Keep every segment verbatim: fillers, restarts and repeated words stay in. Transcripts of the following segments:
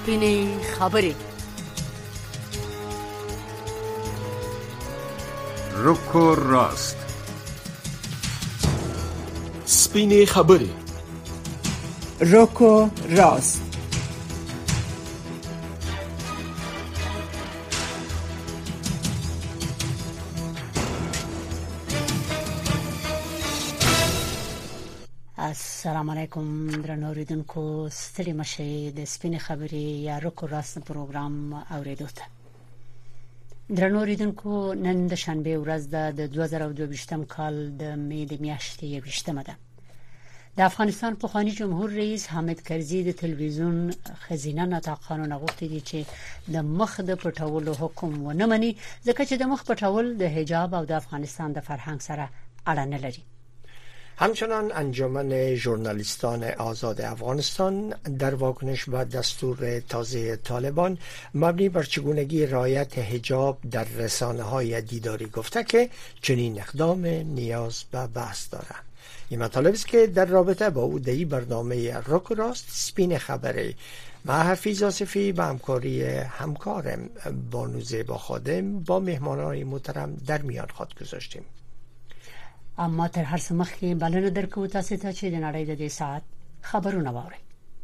سپینې خبرې. روکو راست. سپینې خبرې. روکو راست. السلام علیکم درنو اوریدونکو، ستړي مشه د سپینې خبرې یا روکو راست پروګرام اوریدو ته. درنو اوریدونکو، نن د شنبه ورځ د دوه زره او دوه ویشتم کال د مې د میاشتې یویشتمه ده. د افغانستان پخوانی جمهور رئیس حامد کرزي د تلویزیون خزینه ناطقانو غوښتي دي چې د مخ د پټولو حکم ونه مني، ځکه چې د مخ پټول د حجاب او د افغانستان د فرهنګ سره اړه نه لري. همچنان انجمن ژورنالیستان آزاد افغانستان در واکنش به دستور تازه طالبان مبنی بر چگونگی رعایت حجاب در رسانه‌های دیداری گفته که چنین اقدام نیاز به بحث دارد. این مطالب است که در رابطه با او در برنامه روکو راست سپین خبری مع حفیظ آصفی به همکاری همکارم بانوزه با خادم با مهمانان محترم در میان خود گذاشتیم. اما تر هر څه مخکې بلنه درکو تاسو ته چې د نړۍ د دې ساعت خبرونه واورئ.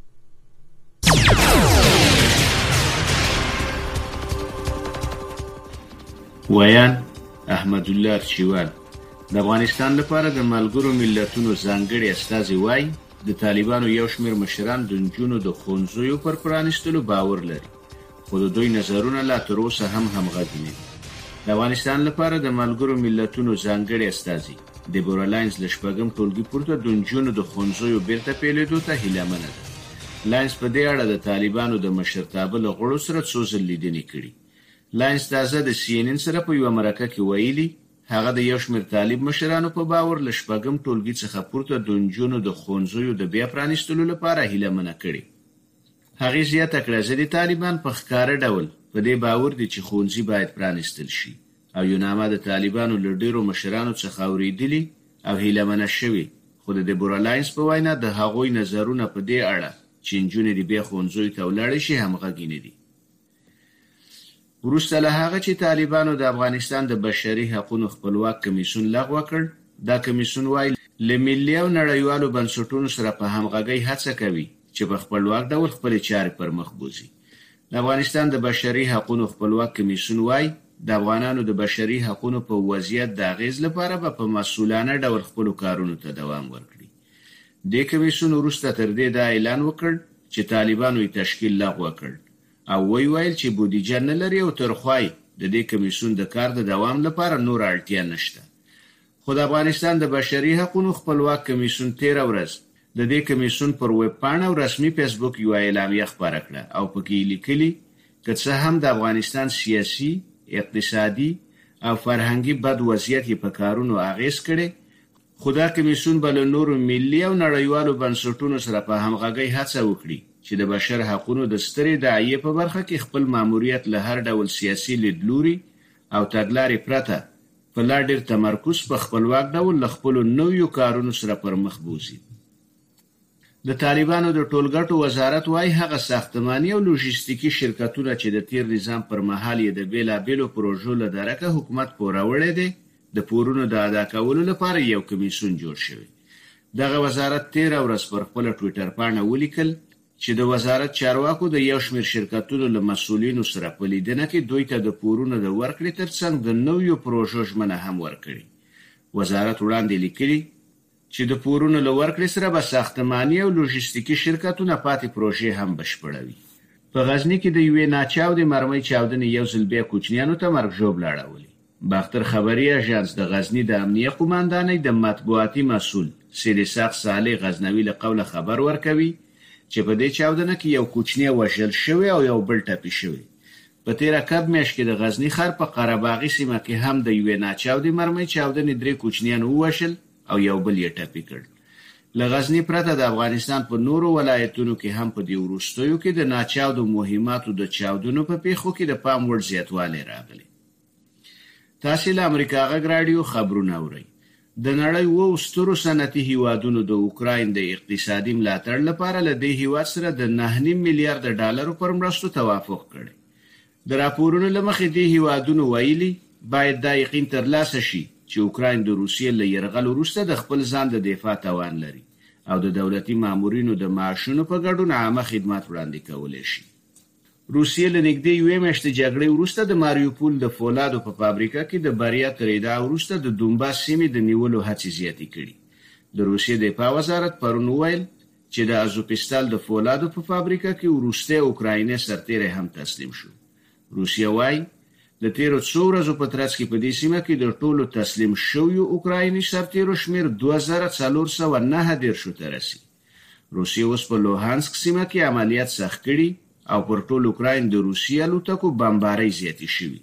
ویان احمد الله چوال د افغانستان لپاره د ملګرو ملتونو ځانګړي استازي وایي د طالبانو یو شمېر مشران د نجونو د ښوونځیو پر پرانیستلو باور لري، خو د دوی نظرونه لا تر اوسه هم همغږي نه دي. د افغانستان لپاره د ملګرو ملتونو ځانګړي استازي دیبورا لاینز له شپږم ټولګي پورته د نجونو د ښوونځیو بیرته پیلېدو ته هیلهمنه ده. لاینز په دې اړه د طالبانو د مشرتابه له غړو سره څو ځل لیدنې کړي. لاینز تازه د سی ان ان سره په یوه مرکه کې ویلي هغه د یو شمېر طالب مشرانو په باور له شپږم ټولګي څخه پورته د نجونو د ښوونځیو د بیا پرانیستلو لپاره هیلهمنه کړي. هغې زیاته کړه چې د طالبان په ښکاره ډول په دې باور دي چې ښوونځي باید پرانیستل شي او یو نامه د طالبانو له ډېرو مشرانو څخه اورېدلي او هیلهمنه شوي، خو د دیبورا لاینز په وینا د هغوی نظرونه په دې اړه چې نجونې د بیا ښوونځیو ته ولاړې شي همغږي نه دي. وروسته له هغه چې طالبانو د افغانستان د بشري حقوقو خپلواک کمیسیون لغوه کړ، دا کمیسیون وایي له ملي او نړیوالو بنسټونو سره په همغږۍ هڅه کوي چې په خپلواک ډول خپلې چارې پر مخ بوځي. د افغانستان د بشري حقوقو خپلواک کمیسیون وایي د افغانانو د بشري حقوقو په وضعیت د اغیز لپاره به په مسؤلانه ډول خپل کارونو ته دوام ورکړي. د کمیسیون وروسته تر دې دا اعلان وکړ چې طالبانو یې تشکیل لغوه کړ او وی ویل چې بودیجه نه لري او ترخوای د دې کمیسیون د کار د دوام لپاره نور اړتیا نشته. خو د افغانستان د بشري حقوقو خپلواک کمیسیون تیر ورځ د دې کمیسیون پر ویب پاڼه او رسمي فیسبوک یو اعلامیه خپاره کړه او پکې لیکلي که څه هم د افغانستان سیاسي، اقتصادي او فرهنګي بد وضعیت یې په کارونو اغیز کړي، خو دا کمیسیون به له نورو ملي او نړیوالو بنسټونو سره په همغږۍ هڅه وکړي چې د بشر حقوقو د سترې داعیې په برخه کې خپل ماموریت له هر ډول سیاسي لیدلوري او تګلارې پرته په لا ډېر تمرکز په خپلواک ډول له خپلو نویو کارونو سره پر مخ بوځي. د طالبانو د ټولګټو وزارت وايي هغه ساختماني او لوژیستیکي شرکتونه چې د تیر نظام پر مهال یې د بیلابیلو پروژو له درکه حکومت پوروړی دی، د پورونو د ادا کولو لپاره یو کمیسیون جوړ شوی. دغه وزارت تیر ورځ پر خپل ټویټر پاڼه ولیکل چې د وزارت چارواکو د یو شمېر شرکتونو له مسؤلینو سره په لیدنه کې دوی ته د پورونو د ورکړې ترڅنګ د نویو پروژو ژمنه هم ورکړي. وزارت وړاندې لیکلي چې د پورونو له ورکړې سره به ساختماني او لوژیستیکي شرکتونه پاتې پروژې هم بشپړوي. په غزني کې د یوې ناچاودې مرمۍ چاودنې یو ځل بیا کوچنیانو ته مرګ ژوبله اړولې. باختر خبري اژانس د غزني د امنیه قوماندانۍ د مطبوعاتي مسؤل سیدساق صالح غزنوي له قوله خبر ورکوي چې په دې چاودنه کې یو کوچنی وژل شوی او یو بل ټپي شوی. په تیره کب میاشت کې د غزني ښار په قرهباغي سیمه کې هم د یوې ناچاودې مرمۍ چاودنې درې کوچنیان ووژل او یو بل یې ټپي کړ. له غزني پرته د افغانستان په نورو ولایتونو کې هم په دې وروستیو کې د ناچاودو مهماتو د چاودنو په پیښو کې د پام وړ زیاتوالی راغلی. تاسې له امریکا غږ راډیو خبرونه اورئ. د نړۍ وو سترو صنعتي هیوادونو د اوکراین د اقتصادي ملاتړ لپاره له دې هیواد سره د نه نیم میلیارډ ډالرو پر مرستو توافق کړی. د راپورونو له مخې دې هیوادونو ویلي باید دا یقین ترلاسه شي چې اوکراین د روسیې له یرغل وروسته د خپل ځان د دفاع توان لري او د دولتي مامورینو د معاشونو په ګډون عامه خدمات وړاندې کولی شي. روسیې له نږدې یوې میاشتې جګړې وروسته د ماریوپول د فولادو په فابریکه کې د بریا تر ادعا وروسته د دومباس سیمې د نیولو هڅې زیاتې کړي. د روسیې دفاع وزارت پرون وویل چې د ازوفستال د فولادو په فابریکه کې وروستی اوکرایني سرتیری هم تسلیم شو. روسیه وايي د تیرو څو ورځو په ترڅ کې په دې سیمه کې د ټولو تسلیم شویو اوکرایني سرتیرو شمیر دوه زره څلور سوه نهه دېرشو ته رسي. روسیه اوس په لوهانسک سیمه کې عملیات سخت کړي او پر ټول اوکراین د روسیې الوتکو بمبارۍ زیاتې شوي.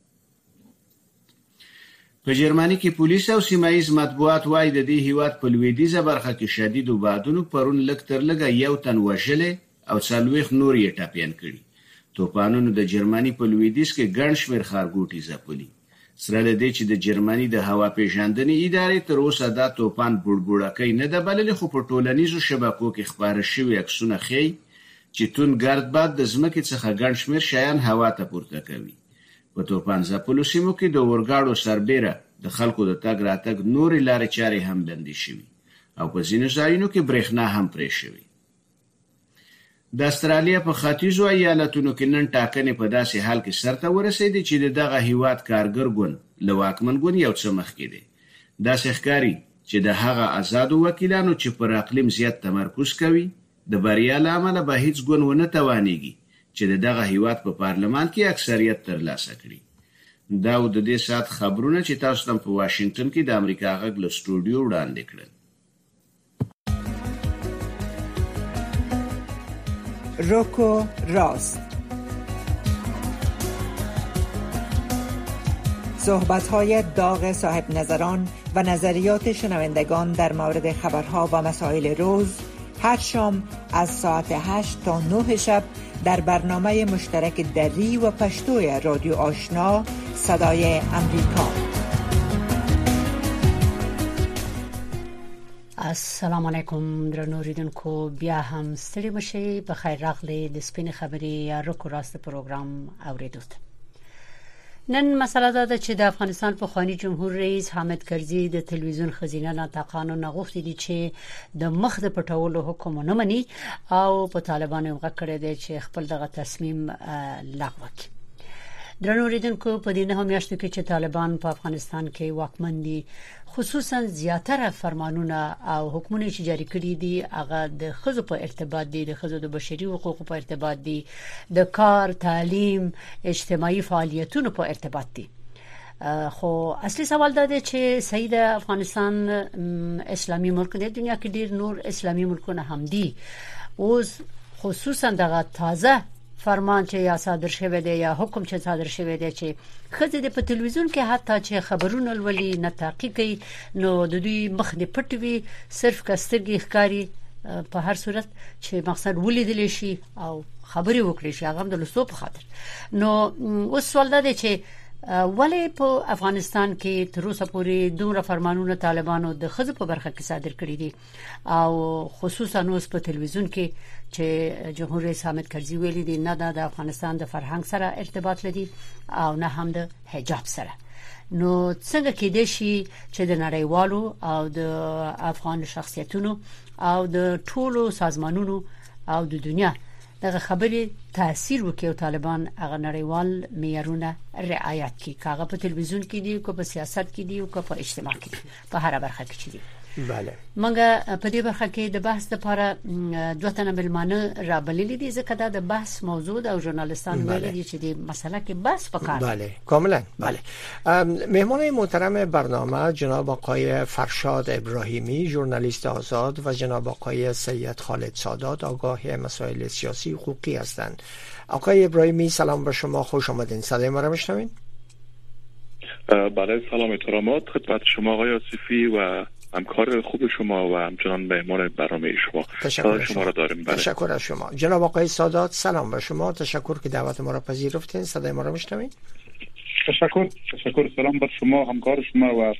په جرمني کې پولیس او سیمایي مطبوعات وايي د دې هیواد په لویدیځه برخه کې شدید بادونو پرون لږ تر لږه یو تن وژلې او څلوېښت نور یې ټپیان کړي. توپانونو د جرمني په لویدیځ کې ګڼ شمېر ښارګوټي ځپلي. سره له دې چې د جرمني د هوا پیژندنې ادارې تر اوسه دا توپان بوړبوړکی نه ده بللې، خو په ټولنیزو شبکو کې خپاره شوي عکسونه ښیي چې توند ګرد باد د ځمکې څخه ګڼ شمېر شیان هوا ته پورته کوي. په توپان ځپلو سیمو کې د اورګاډو سربیره د خلکو د تګ راتګ نورې لارې چارې هم بندې شوي او په ځینو ځایونو کې برېښنا هم پرې شوي. د استرالیا په ختیځو ایالتونو کې نن ټاکنې په داسې حال کې سرته ورسېدې چې د دغه هیواد کارګر ګوند له واکمن ګوند یو څه مخکې دی. داسې ښکاري چې د هغه آزادو وکیلانو چې پر اقلیم زیات تمرکز کوي د بریا له امله به هیڅ ګوند ونه توانېږي چې د دغه هیواد په پارلمان کې اکثریت ترلاسه کړي. دا و د دې ساعت خبرونه چې تاسو ته په واشنگټن کې د امریکا غږ له سټوډیو وړاندې کړل. روکو راست، صحبت‌های داغ صاحب نظران و نظریات شنوندگان در مورد خبرها و مسائل روز هر شام از ساعت هشت تا نه شب در برنامه مشترک دری و پشتوی رادیو آشنا صدای امریکا. السلام علیکم درنو ریدونکو، بیا هم ستړي مشي. په خیر راغلی د سپین خبري یا روکو راست پروګرام اوریدو. نن مسله ده چې د افغانستان په خواني جمهور رئیس حامد کرزي د تلویزیون خزینه ناطقانو نغښتي دي چې د مخ د پټولو حکم نه مني او په طالبانو غږ کړی دی چې خپل دغه تصمیم لغوه کړي. درنو ریدونکو، په دې نه میاشتو کې چې طالبان په افغانستان کې واکمن دي، خصوصا زیاتره فرمانونه او حکمونه چې جاری کړي دي هغه د خزو په ارتباط دي، د خزو د بشري حقوقو په ارتباط دي، د کار، تعلیم، اجتماعي فعالیتونو په ارتباط دي. خو اصلي سوال دا دی چې صحیح د افغانستان اسلامي ملک دی، دنیا کې ډیر نور اسلامي ملکونه هم دي. اوس خصوصا دغه تازه فرمان چې یا صادر شوی دی یا حکم چې صادر شوی دی چې خزه د په تلویزیون کې حتی چې خبرونه ولولي نه تحقیقي، نو د دوی مخ دې پټوي، صرف کسترګي ښکاری په هر صورت چې مقصد ولیدل شي او خبري وکړي شي هغه د لوستو په خاطر. نو اوس سوال دا دی چې ولې په افغانستان کې تر اوسه پورې دومره فرمانونه طالبانو د خزه په برخه کې صادر کړي دي او خصوصا اوس په تلویزیون کې چې جمهور رئیس حامد کرزي ویلي دي نه د افغانستان د فرهنګ سره ارتباط لري او نه هم د حجاب سره. نو څنګه کېدای شي چې د نړیوالو او د افغان شخصیتونو او د ټولو سازمانونو او د دنیا دغه خبرې تاثیر وکړي او طالبان هغه نړیوال معیارونه رعایت کړي، کاغه په تلویزیون کې دي او په سیاست کې دي او په اجتماع کې دي، په هر برخه کې دي. بله منګه په دې برخه کې د بحث لپاره دوه تنه ملمانه را بللي دي ځکه دا د بحث موضوع ده او ژورنالیستان ویلي دي چې د مسله کې بحث وکړي. بله کاملا. بله مهمان محترم برنامه جناب آقای فرشاد ابراهیمی ژورنالیست آزاد و جناب آقای سید خالد سادات آگاه مسائل سیاسی حقوقی هستند. آقای ابراهیمی سلام به شما، خوش آمدین. صدای ما را میشنوین؟ بله سلام احترامات خدمت شما آقای آصفی و همکار خوب شما و همچنان مهمان برنامه شما. تشکر شما را داریم. بله. تشکر از شما. جناب آقای سادات سلام به شما، تشکر که دعوت ما را پذیرفتین. صدای ما را میشنوید؟ تشکر تشکر سلام بر شما، همکار شما و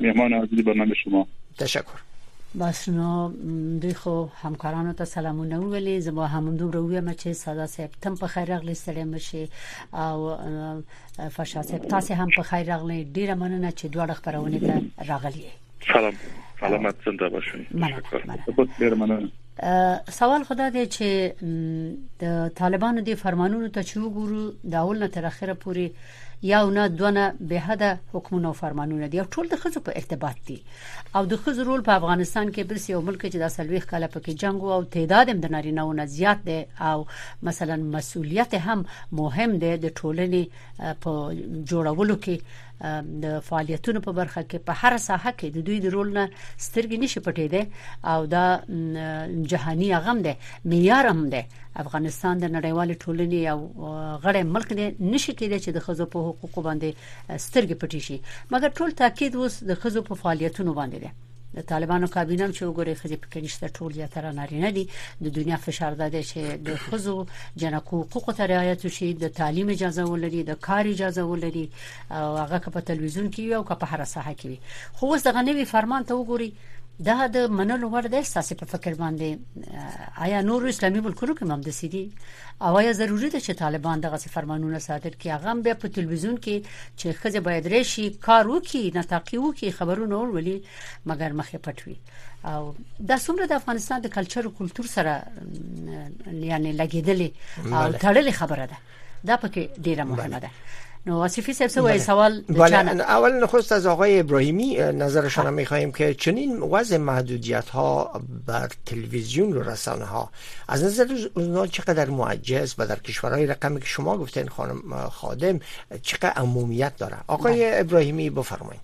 مهمان عزیز برنامه شما. تشکر. بس نو دوی خو همکارانو ته سلامونه ویلې زما هم دومره وایم چې ساده صاحب تم په خیر راغلی ستړي مشي او فرشاد صاحب تاسو هم په خیر راغلی ډیره مننه چې دوه خبرونه ته راغلی. سلام سلامت زنده باشئ. ډیره مننه. سوال خدا دی چې د طالبانو د فرمانونو ته چې وګورو د اول نه تر اخره پورې یا نه دونه به حد حکومت او فرمانونه دي او ټول د خزو په ارتباط دي او د خزو رول په افغانستان کې بل یو ملک چې د سلويخ کاله پکې جنگ او تعداد هم د نارینه‌ونو زیات دی او مثلا مسؤلیت هم مهم دی د ټولنې په جوړولو کې د فعالیتونو په برخه کې په هر ساحه کې د دوی د رول نه سترګې نشي پټېده او دا جهاني اغم دی معیار هم دی. افغانستان د نړیوال ټولنې او غړي ملک دی نشي کېدای چې د خزو په حقوقو باندې سترګې پټې شي مګر ټول تاکید اوس د خزو په فعالیتونو باندې دی. د طالبانو کابینه چې وګوري خزي پکې نشته ټول یا تر نارینه دي د دنیا فشار ده چې د خزو جنکو حقوق ته رعایت شي د تعلیم اجازه ولري د کار اجازه ولري او هغه په تلویزیون کې او په هر ساحه کې خو اوس دغه نوی فرمان ته وګوري دا د منلو وړ دی. تاسو په فکر باندې آیا نور اسلامي ملکونو کې هم د سيدي او آیا ضروري ده چې طالبان دغه فرمانونه صادر کړي هغه به په تلویزیون کې چې خزه باید راشي کار وکړي نتاقي وکړي خبرونه ورولي مګر مخه پټوي او دا څومره د افغانستان د کلچر او کلچر سره یعنی لګیدلې او تړلې خبره ده دا پکې ډیره مهمه ده. نو آصفی صاحب سوال سوال بله اول نخست از آقای ابراهیمی نظرشان رو می‌خوایم که چنین وضع محدودیت‌ها بر تلویزیون و رسانه ها از نظر اونها چقدر معجز و در کشورهای رقمی که شما گفتین خانم خادم چقدر عمومیت داره. آقای ابراهیمی بفرمایید.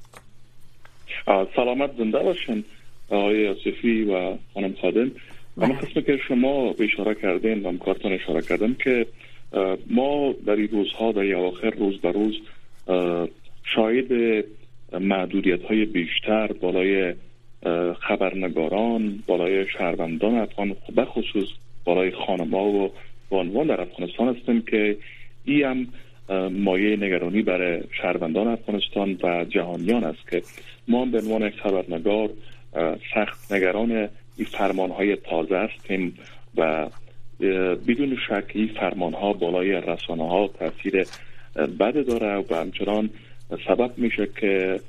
سلامت زنده باشین آقای آصفی و خانم خادم. من قسمی که شما اشاره کردین و همکارتون اشاره کردن که ما در این روزها در این اواخر روز به روز شاهد محدودیت های بیشتر بالای خبرنگاران بالای شهروندان افغان به خصوص بالای خانم‌ها و بانوان در افغانستان هستیم که این هم مایه نگرانی برای شهروندان افغانستان و جهانیان است که ما به عنوان خبرنگار سخت نگران این فرمان‌های تازه هستیم و بدون شک این فرمان ها بالای رسانه ها تاثیر بد داره و همچنان سبب میشه که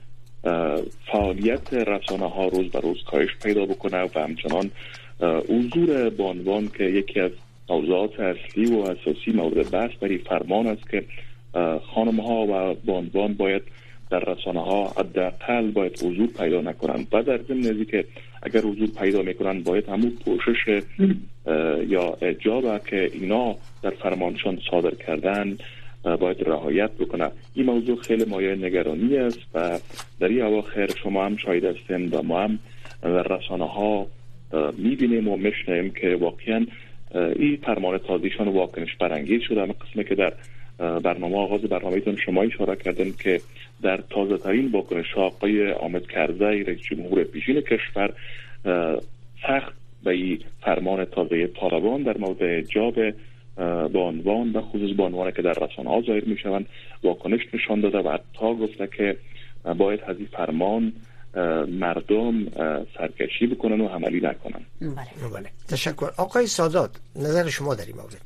فعالیت رسانه ها روز به روز کاهش پیدا بکنه و همچنان حضور بانوان که یکی از موضوعات اصلی و اساسی مورد بحث در این فرمان است که خانم ها و بانوان باید در رسانه ها حداقل باید حضور پیدا نکنند و در ضمن ازی که اگر حضور پیدا میکنن باید همون پوشش یا اجابه که اینا در فرمانشان صادر کردن باید رعایت بکنه. این موضوع خیلی مایه نگرانی است و در این اواخر شما هم شاهد هستین و ما هم در رسانه ها میبینیم و میشنیم که واقعا این فرمان تازیشان واکنش برانگیز شده. اما قسمی که در برنامه آغاز برنامه‌تون شما اشاره کردن که در تازه ترین واکنش آقای حامد کرزی رئیس جمهور پیشین کشور سخت به این فرمان تازه طالبان در مورد حجاب بانوان و خصوص بانوان که در رسانه ها ظاهر می شوند واکنش نشان داده و حتی گفته که باید از این فرمان مردم سرکشی بکنن و عملی نکنن. بله بله تشکر. آقای سادات نظر شما در این مورد؟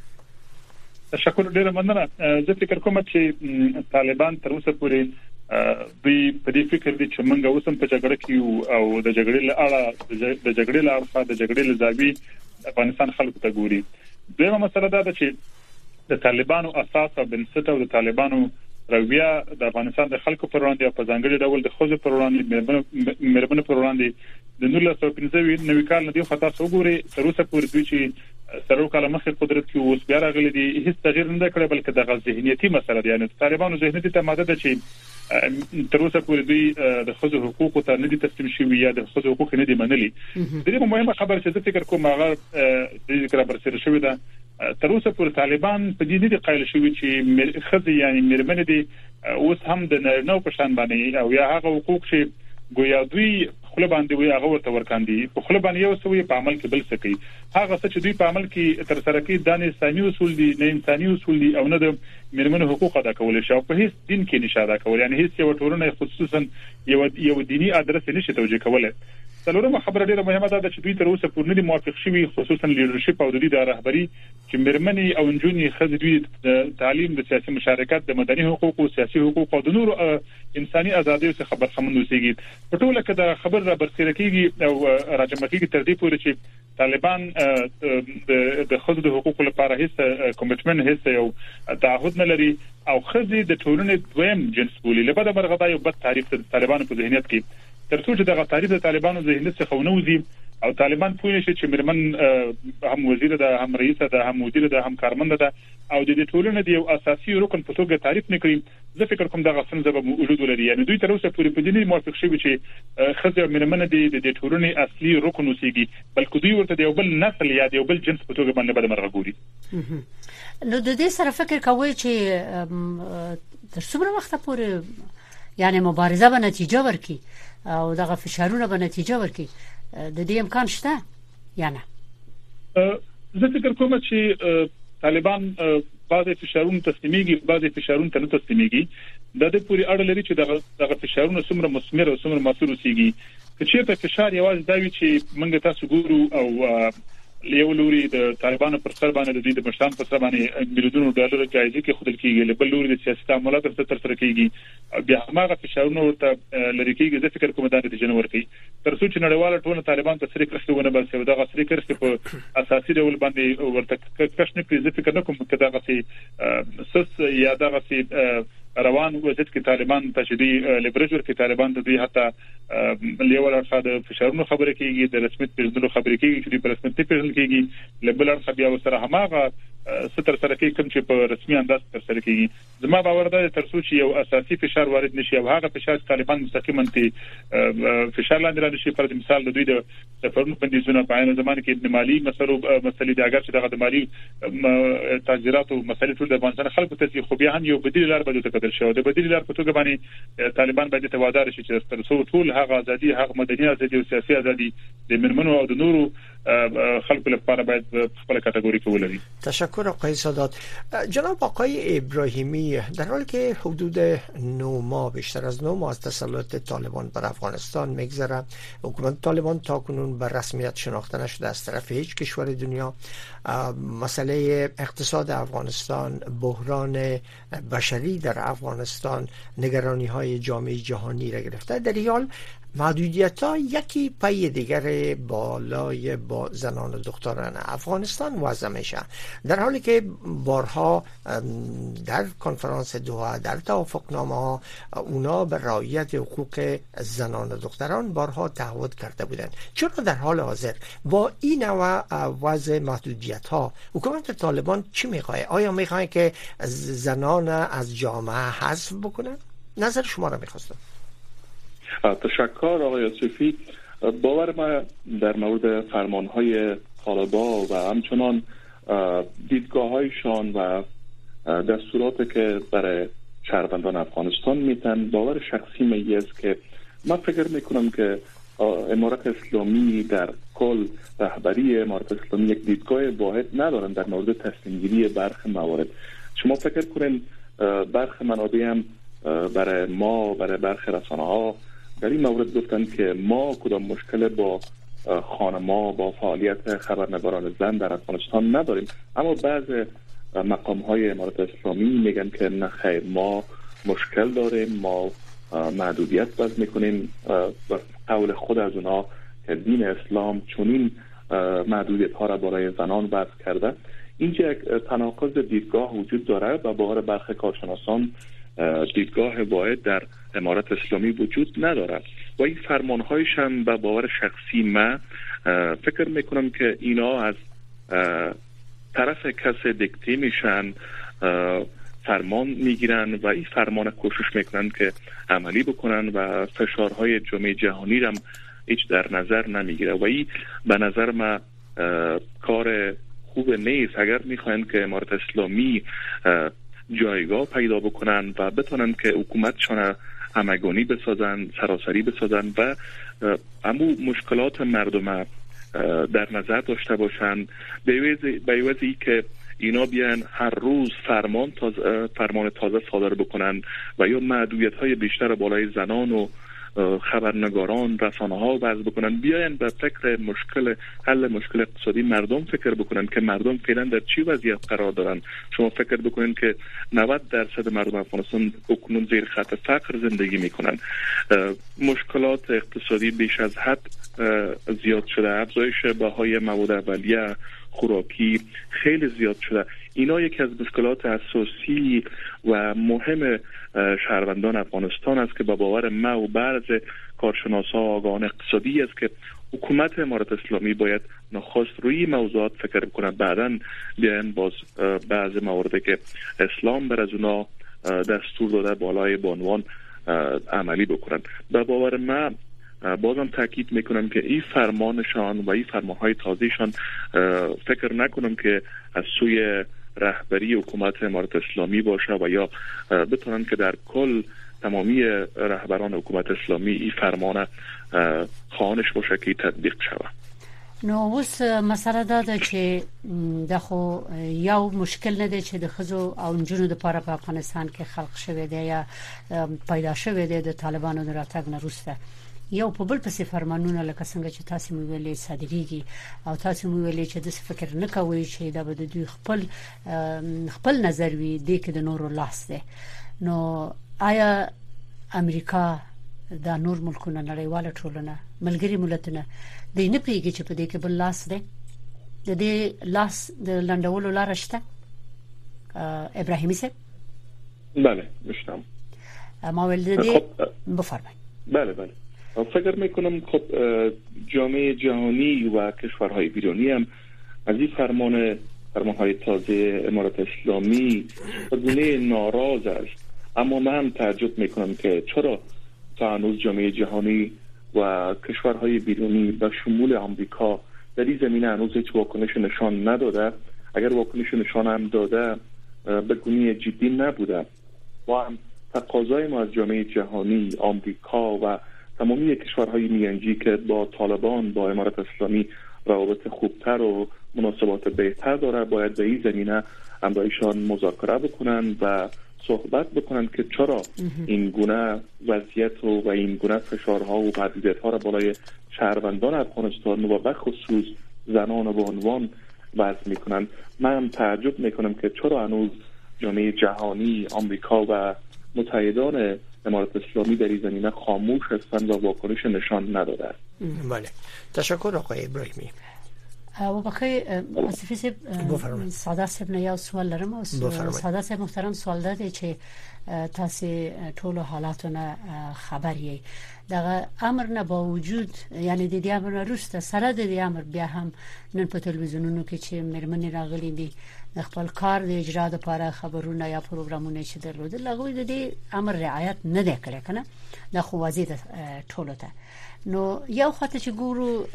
تشکر ډیره مننه. زه فکر کوم چې طالبان تر اوسه پورې دوی په دې فکر دي چې موږ اوس هم په جګړه کې او د جګړې له اړه د جګړې له اړخه د جګړې له زاویې افغانستان خلکو ته ګوري. دویمه مسله دا ده چې د طالبانو اساس او بنسټ او د طالبانو رویه د افغانستان د خلکو پر وړاندې په ځانګړي ډول د خوځو پر وړاندې مېرمنو پر وړاندې د نولس سوه پنځه نوي کال نه دی خطا وګوري تر اوسه پورې دوی چې سره کله مخې قدرت کې اوس بیا راغلي دي هیڅ تغییر نه کړی بلکې د ذهنیتي مسله دی. یعنی طالبانو ذهنیتي ته ماده ده چې تر اوسه پورې دوی د خځو حقوقو ته نه دي تسلیم شوي یا د خځو حقوق نه دي منلي. د دې مهمه خبره چې زه فکر کوم هغه د ذکر برسره شوی ده تر اوسه پورې طالبان په دې نه دي قایل شوي چې خځې یعنی مېرمنې دي اوس هم د نارینه‌و په شان باندې او یا هغه حقوق چې ګویا دوی خپل باندې وي هغه ورته ورکاندي په خپل باندې یو څه وي په عمل کې بل څه کوي هغه څه چې دوی په عمل کې تر سره کوي د انساني اصول دي نه انساني اصول دي او نه د مېرمنو حقوق ادا کول شي او په هیڅ دین کې نشه ادا کول یعنی هیڅ یو ټولنه خصوصا یو یو دینی ادرس نشي توجیه کولای څلورمه خبره ډیره مهمه ده چې دوی تر اوسه پورې نه دي موافق شوي خصوصا لیدرشپ او د دوی د رهبری چې مېرمنې او نجونې خځې دوی د تعلیم د سیاسي مشارکت د مدني حقوقو سیاسي حقوقو او د نورو انساني ازادیو څخه خبرخمن اوسېږي په ټوله کې د خبر را برسېره کېږي او راجمع کېږي تر دې پورې چې طالبان د خځو د حقوقو لپاره هیڅ کمیټمنټ هیڅ یو تعهد نه لري او خځې د ټولنې دویم جنس بولي لپاره برغدا یو بد تعریف د طالبانو په ذهنیت کې ترڅو چې دغه تعریف د طالبانو ذهنیت څخه ونوځي او طالبان پوه شي چې مېرمن هم وزیر ده هم رئیس ده هم مدیر ده هم کارمند ده او د دې ټولنې د یو اساسي رکن په توګه تعریف نکړي زه فکر کوم دغه څنګه به وجود ولري یعنی دوی تر اوسه پورې په دې موافق شوي چې خځې او مېرمن د دې ټولنې اصلي رکن اوسېږي بلکې دوی ورته د یو بل نسل یا د یو بل جنس په توګه باندې بد مرغه ګوري نو د دې سره فکر کوي چې تر څومره وخت پورې یعنی مبارزه به نتیجه ورکړي او دغه فشارونه به نتیجه ورکړي د دې امکان شته یا نه زه فکر کوم چې طالبان بعضی فشارونه تسلیميږي بعضی فشارونه ته نه تسلیميږي د دې پوری اړه لري چې دغه دغه فشارونه څومره مثمر او څومره ماثور اوسېږي چې په فشار یوازې دا وی چې موږ تاسو ګورو او یو لوري د طالبانو پر سر باندې د دې د مشران پر سر باندې ملیونونو ډالر جایزې کې خودل کېږي بل لوري د سیاسي تعاملات تر تر کېږي بیا هغه فشارونه ورته لري کېږي د فکر کوم د نتیجې ورکړي تر څو چې نړیواله ټولنه طالبان ته سره کړښتونه بس یو دغه سره کړښت په اساسي ډول باندې ورته کښنه پریزه فکر نه کوم چې دغه سي سس یا دغه سي روان وضعیت کې طالبان ته شدي لیبرج ورکې طالبان ته دوی حتی لیول اړخ د فشارونو خبره کېږي د رسمیت پیژندلو خبره کېږي چې په رسمیت پیژندل کېږي لیبل اړخ بیا سره هماغه ستر سره کې کوم چې په رسمي انداز تر سره کېږي زما باور ده تر څو چې یو اساسي فشار وارد نشي او هغه فشار طالبان مستقیما ته فشار لاندې راځي پر مثال د دوی د سفرونو بندیزونه په عین زمانه کې د مالی مسلو مسلې د اگر چې دغه د مالی تاجرات او مسلې ټول د افغانستان خلکو ته خو بیا هم یو بدیل لار بده تقدر شو د بدیل لار په توګه باندې طالبان باید ته وادار شي چې تر څو ټول هغه ازادي هغه مدني ازادي او سیاسي ازادي د منمنو او د نورو خلکو لپاره باید خپل کاتګوري کې ولري. تشکر آقای سادات. جناب آقای ابراهیمی، در حالی که حدود نه ماه بیشتر از نه ماه از تسلط طالبان بر افغانستان میگذره، حکومت طالبان تاکنون به رسمیت شناخته نشده از طرف هیچ کشور دنیا. مسئله اقتصاد افغانستان، بحران بشری در افغانستان، نگرانی های جامعه جهانی را گرفته. در این حال محدودیت ها یکی پی دیگر بالای با زنان و دختران افغانستان وضع میشه، در حالی که بارها در کنفرانس دوحه در توافقنامه ها اونا به رعایت حقوق زنان و دختران بارها تعهد کرده بودند. چرا در حال حاضر با این نوع وضع محدودیت ها حکومت طالبان چی میخواه؟ آیا میخواه که زنان از جامعه حذف بکنن؟ نظر شما را میخواستم. تشکر آقای آصفی. باور ما در مورد فرمانهای طالبان و همچنان دیدگاه‌هایشان و دستوراتی که برای شهروندان افغانستان میتن، باور شخصی می است که من فکر میکنم که امارت اسلامی در کل رهبری امارت اسلامی یک دیدگاه واحد ندارن در مورد تصمیم گیری برخی موارد. شما فکر کنین برخی منابع هم برای ما برای برخی رسانه ها در این مورد گفتن که ما کدام مشکل با خانما با فعالیت خبرنگاران زن در افغانستان نداریم، اما بعض مقام های امارت اسلامی میگن که نه خیر، ما مشکل داریم، ما محدودیت باز میکنیم و قول خود از اونها که دین اسلام چنین محدودیت ها را برای زنان وضع کرده. اینجا یک تناقض دیدگاه وجود داره و باور برخی کارشناسان دیدگاه واحد در امارت اسلامی وجود ندارد و این فرمانهایش هم به باور شخصی من فکر میکنم که اینا از طرف کسی دیکته میشن، فرمان میگیرن و این فرمان کوشش میکنن که عملی بکنن و فشارهای جامعه جهانی هم هیچ در نظر نمیگیره و این به نظر من کار خوب نیست. اگر میخواین که امارت اسلامی جایگاه پیدا بکنن و بتونن که حکومتشان همگانی بسازن، سراسری بسازن و امو مشکلات مردم در نظر داشته باشن، به عوضی که اینا بیان هر روز فرمان تازه فرمان تازه صادر بکنن و یا محدودیت های بیشتر بالای زنان و خبرنگاران، رسانه ها وضع بکنن، بیاین به فکر مشکل حل مشکل اقتصادی مردم فکر بکنن که مردم فعلا در چی وضعیت قرار دارن. شما فکر بکنین که نود درصد مردم افغانستان اکنون زیر خط فقر زندگی میکنن. مشکلات اقتصادی بیش از حد زیاد شده، افزایش بهای مواد اولیه، خوراکی خیلی زیاد شده. اینا یکی از مشکلات اساسی و مهم شهروندان افغانستان است که با باور ما و بعض کارشناسا و آگاهان اقتصادی است که حکومت امارت اسلامی باید نخست روی موضوعات فکر بکنه، بعداً بیان باز بعض مواردی که اسلام بر از اونا دستور داده بالای بانوان عملی بکنن. با باور ما بازم تاکید میکنم که این فرمانشان و این فرمانهای تازهشان فکر نکنم که از سوی رهبری حکومت امارت اسلامی باشه و یا بتونن که در کل تمامی رهبران حکومت اسلامی این فرمان خواهانش باشه که تطبیق شود. نو اوس مسله دا ده چې د خو یو مشکل نه دی چې د خزو او نجونو د لپاره په افغانستان کې خلق شوی دی یا پیدا شوی دی د طالبانو د راتګ نه وروسته. یو په بل پسې فرمانونه لکه څنګه چې تاسو مو ویلې صادریږي او تاسو مو ویلې چې د فکر نه کوي چې دا به د دوی خپل خپل نظر وي د کې د نورو لاس دی. نو آیا امریکا دا نور ملکونه نړیواله ټولنه ملګری ملتونه د نه پیږي چې په دې کې بل لاس دی؟ د دې لاس د لندولو لار شته؟ ابراهیمی صاحب. بله میشنم. ما ولدی بفرمایید. بله بله فکر میکنم خب جامعه جهانی و کشورهای بیرونی هم از این فرمان فرمانهای تازه امارت اسلامی بگونه ناراض است، اما من تعجب میکنم که چرا تا هنوز جامعه جهانی و کشورهای بیرونی به شمول آمریکا در این زمینه هنوز هیچ واکنش نشان نداده. اگر واکنش نشان هم داده بگونه جدی نبوده. و هم تقاضای ما از جامعه جهانی، آمریکا و تمامی کشورهای میانجی که با طالبان، با امارت اسلامی روابط خوبتر و مناسبات بهتر داره، باید به این زمینه هم با ایشان مذاکره بکنن و صحبت بکنن که چرا این گونه وضعیت و, و این گونه فشارها و محدودیت‌ها را بالای شهروندان افغانستان و به خصوص زنان و عنوان وضع میکنن. من تعجب میکنم که چرا هنوز جامعه جهانی، آمریکا و متحدان امارت اسلامی در این زمینه خاموش هستند و واکنش نشان نداده. بله، تشکر آقای ابراهیمی. او بخیر مصطفی صاحب، ساده صاحب نه یو سوال لرم او ساده صاحب محترم سوال ده چې تاسو ټول حالاتونه خبر یې دغه امر نه باوجود یعنی د دې امر وروسته سره د دې امر بیا هم نن په تلویزیونونو کې چې مرمنې راغلي دي خپل کار د اجرا لپاره خبرونه یا پروګرامونه چې درلودل هغه د دې امر رعایت نه دی کړی کنه د خو وزید ټولو ته. نو یو خاطر چې ګورو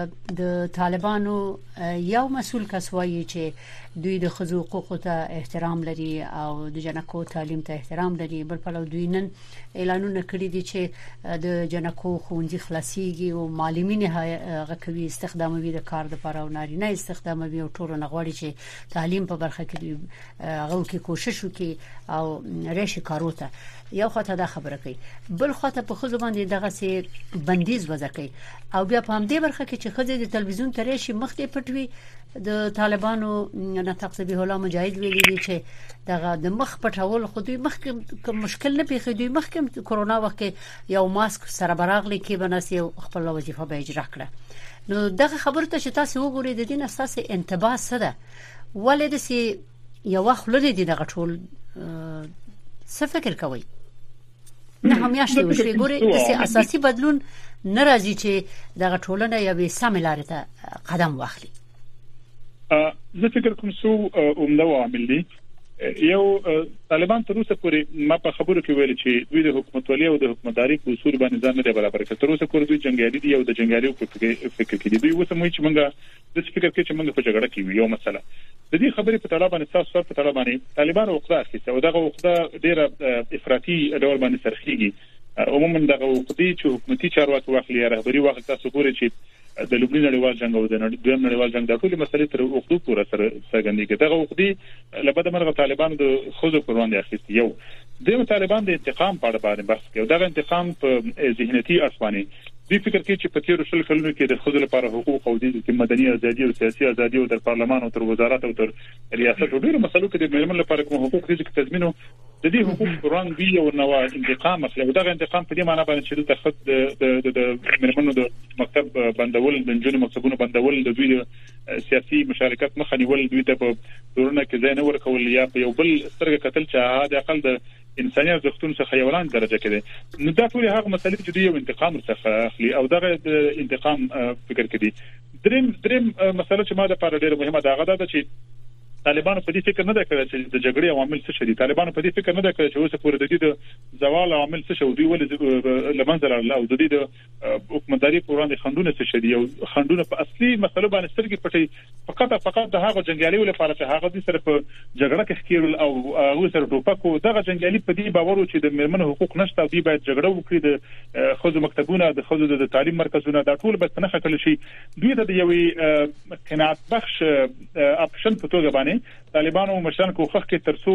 د طالبانو یو مسول کس وایي چې دوی د خزو حقوقو ته احترام لري او د جنکو تعلیم ته احترام لري، بل په لور دوی نن اعلانونه کړی دي چې د جنکو ښوونځي خلاصيږي او معلمین هغه کوي استخداموي د کار لپاره او نارینه استخداموي او ټول نه غواړي چې تعلیم په برخه کې هغه کې کوشش وکړي او راشي کارو ته. یو خاطر دا خبره کوي، بل خاطر په خزو باندې دغه سي بندیز وضع کوي او بیا په همدې برخه کې چې خزې د تلویزیون ته راشي مخ ته پټوي. د طالبانو نطق ذبیح الله مجاهد ویلي دي چې دغه د مخ پټول خو دوی مخ کې مشکل نه پیښ دوی مخ کې کورونا وخت یو ماسک سره براغلی کې بناسي خپل وظیفه به اجرا کړه. نو دغه خبره ته چې تاسو وګورئ د دې اساس انتباه سره ولې د سي یو وخت لري دغه ټول څه فکر کوي؟ نه همیاشته وشي ګوري د سي اساسي بدلون ناراضي چې دغه ټولنه یا به سملاره ته قدم واخلي. زه فکر کوم سو عمده عامل دي. یو طالبان تر اوسه پورې ما په خبرو کې ویل چې دوی د حکومتولۍ او د حکومتداري په اصول باندې ځان نه برابر کړي. تر اوسه پورې دوی جنگیالي دي او د جنگیالي په فکر کې دي. دوی اوسه موږ چې موږ د فکر کې چې موږ په جګړه کې یو مسله د دې خبرې په طالبان اساس سره په طالبان طالبان او خدای کې او دغه خدای ډیره افراطي ډول باندې سرخيږي عموما دغه وقتی چې حکومتي چارواکي واخلي رهبری واخلي تاسو ګورئ چې د لومړي نړیوال جنگ او د دویم نړیوال جنگ د ټولو مسلې تر وختو پورې سره څرګندېږي. دغه وختي لبد مرغه طالبانو د خوځو پر وړاندې اخیستي یو د طالبان د انتقام په اړه باندې بحث کوي. دغه انتقام په ذهنیتي اړخ دوی فکر کوي چې په تیر شل کلونو کې د خوځو لپاره حقوق او د مدني ازادي او سیاسي ازادي او د پارلمان او تر وزارت او تر ریاست او ډیرو مسلو کې د ملمن لپاره کوم حقوق دي چې تضمینو د دې حقوق قرآن دی او نو انتقام اخلي. دغه انتقام په دې معنی باندې چې د خد د د ملمنو د مکتب بندول د جنونو مکتبونو بندول د دوی سیاسي مشارکت مخه نیول دوی ته په دورونه کې ځای نه ورکول یا په یو بل سترګه قتل چې د اقل د انساني ارزښتونو څخه یو لاندې درجه کې دي. نو دا ټول هغه مسلې چې دوی یو انتقام څخه اخلي او دغه انتقام فکر کوي. دریم دریم مسله چې ما د لپاره ډیره مهمه ده هغه ده چې طالبانو په دې فکر نه ده کړی چې د جګړې عوامل څه شي. طالبانو په دې فکر نه ده کړی چې اوس پورې د دې د زوال عوامل څه شي دوی ولې لمنځه لاړل او د دې د حکومتداري پر وړاندې خندونه څه شي او خندونه په اصلي مسلو باندې سترګې پټي فقط فقط د هغه جنگیالي لپاره چې هغه د سره په جګړه کې ښکیل او هغه سره ټوپک او دغه جنگیالي په دې باور چې د مرمنو حقوق نشته او دوی باید جګړه وکړي د خوځو مکتبونه د خوځو د تعلیم مرکزونه دا ټول به نه خکل شي. دوی ته د یوې قناعت بخش اپشن په توګه باندې طالبانو مشران کوخه کې ترسو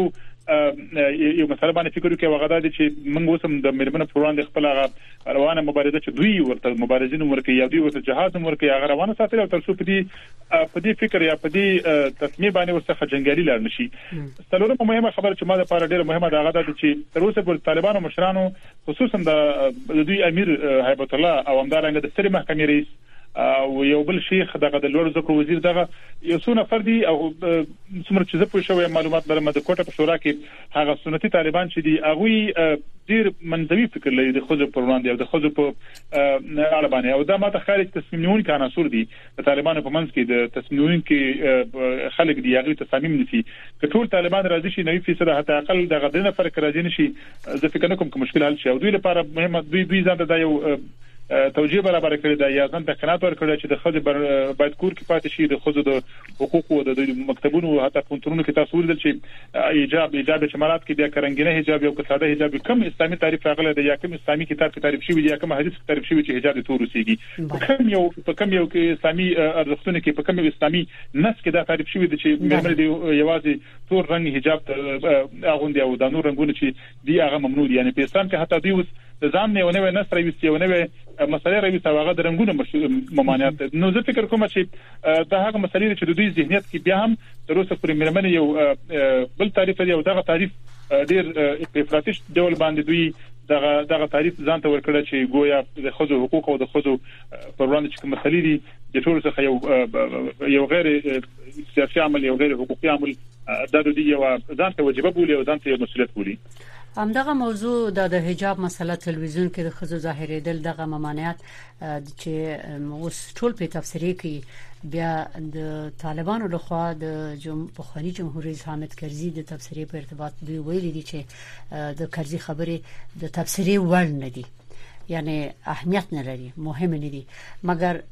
یو مسله باندې فکر وکړي وغدا دي چې موږ اوسم د مرمنو پر وړاندې خپل روانه مبارزه چې دوی ورته مبارزین ورکه یا دوی ورته جهاد ورکه هغه روانه ساتل او ترسو په دې په دې فکر یا په دې تصمیم باندې ورڅخه جنگیالي لار نشي. څلورمه مهمه خبره چې ما د لپاره ډیره مهمه ده هغه ده چې تر اوسه پر طالبانو مشرانو خصوصا د دوی امیر هیبت الله او همدارنګه د سترې محکمې رئیس او یو بل شیخ دغه د لوړ زکو وزیر دغه یو څو نفر دي او څومره چې زه پوه شوم معلومات لرم د کوټه په شورا کې هغه سنتي طالبان چې دي هغه ډیر منځوي فکر لري د خوځو پر وړاندې او د خوځو په اړه باندې او دا ماته خارج تصمیم نیونکي عناصر دي د طالبانو په منځ کې د تصمیم نیونکي خلک دي هغه تصمیم نيسي که ټول طالبان راضي شي نوي فیصد حتی اقل دغه د نفر راضي نشي زه فکر نه کوم کوم مشکل حل شي او دوی لپاره مهمه دوی دوی ځان ته یو توجیه برابر کړی دا یا ځان ته قناعت ورکړی چې د خځې باید کور کې پاتې شي د خځو د حقوقو د مکتبونو حتی کنټرولونو کې تاسو ولدل چې ایجاب ایجاب شمالات کې بیا کرنګینه حجاب یو کساده حجاب کم اسلامي تعریف راغلی دی یا کم اسلامي کتاب کې تعریف شوی دی یا کم حدیث کې تعریف شوی چې حجاب تور وسیږي کم یو په کم یو کې اسلامي ارزښتونه کې په کم یو اسلامي نص کې دا تعریف شوی دی چې مېرمن دی یوازې تور رنگ حجاب اغوندي او د نور رنگونه چې دی هغه ممنوع دي. یعنی په اسلام کې حتی دی اوس د ځان نه ونه نص راوستي ونه مسله راوستي هغه د رنگونو ممانعت. نو زه فکر کوم چې دا هغه مسلې چې د دوی ذهنیت کې بیا هم تر اوسه پورې مېرمن یو بل تعریف دی او دغه تعریف ډیر افراطي ډول باندې دوی دغه دغه تعریف ځان ته ورکړل چې گویا د خځو حقوق او د خځو پر وړاندې چې کوم مسلې دي د ټول څخه یو یو غیر سیاسي عمل یو غیر حقوقي عمل دا د دې یو ځان ته واجب بولي او ځان ته مسؤلیت بولي. همدغه موضوع د حجاب مسله تلویزیون کې د خزو ظاهرېدل دغه ممانعت چې اوس ټول په تفسیری کې بیا د طالبانو لخوا د جمهوریت جمهور رئیس حامد کرزي د تفسیری په ارتباط دوی ویلي دي چې د کرزي خبرې د تفسیری وړ نه دي یعنی اهمیت نه لري مهم نه دي مګر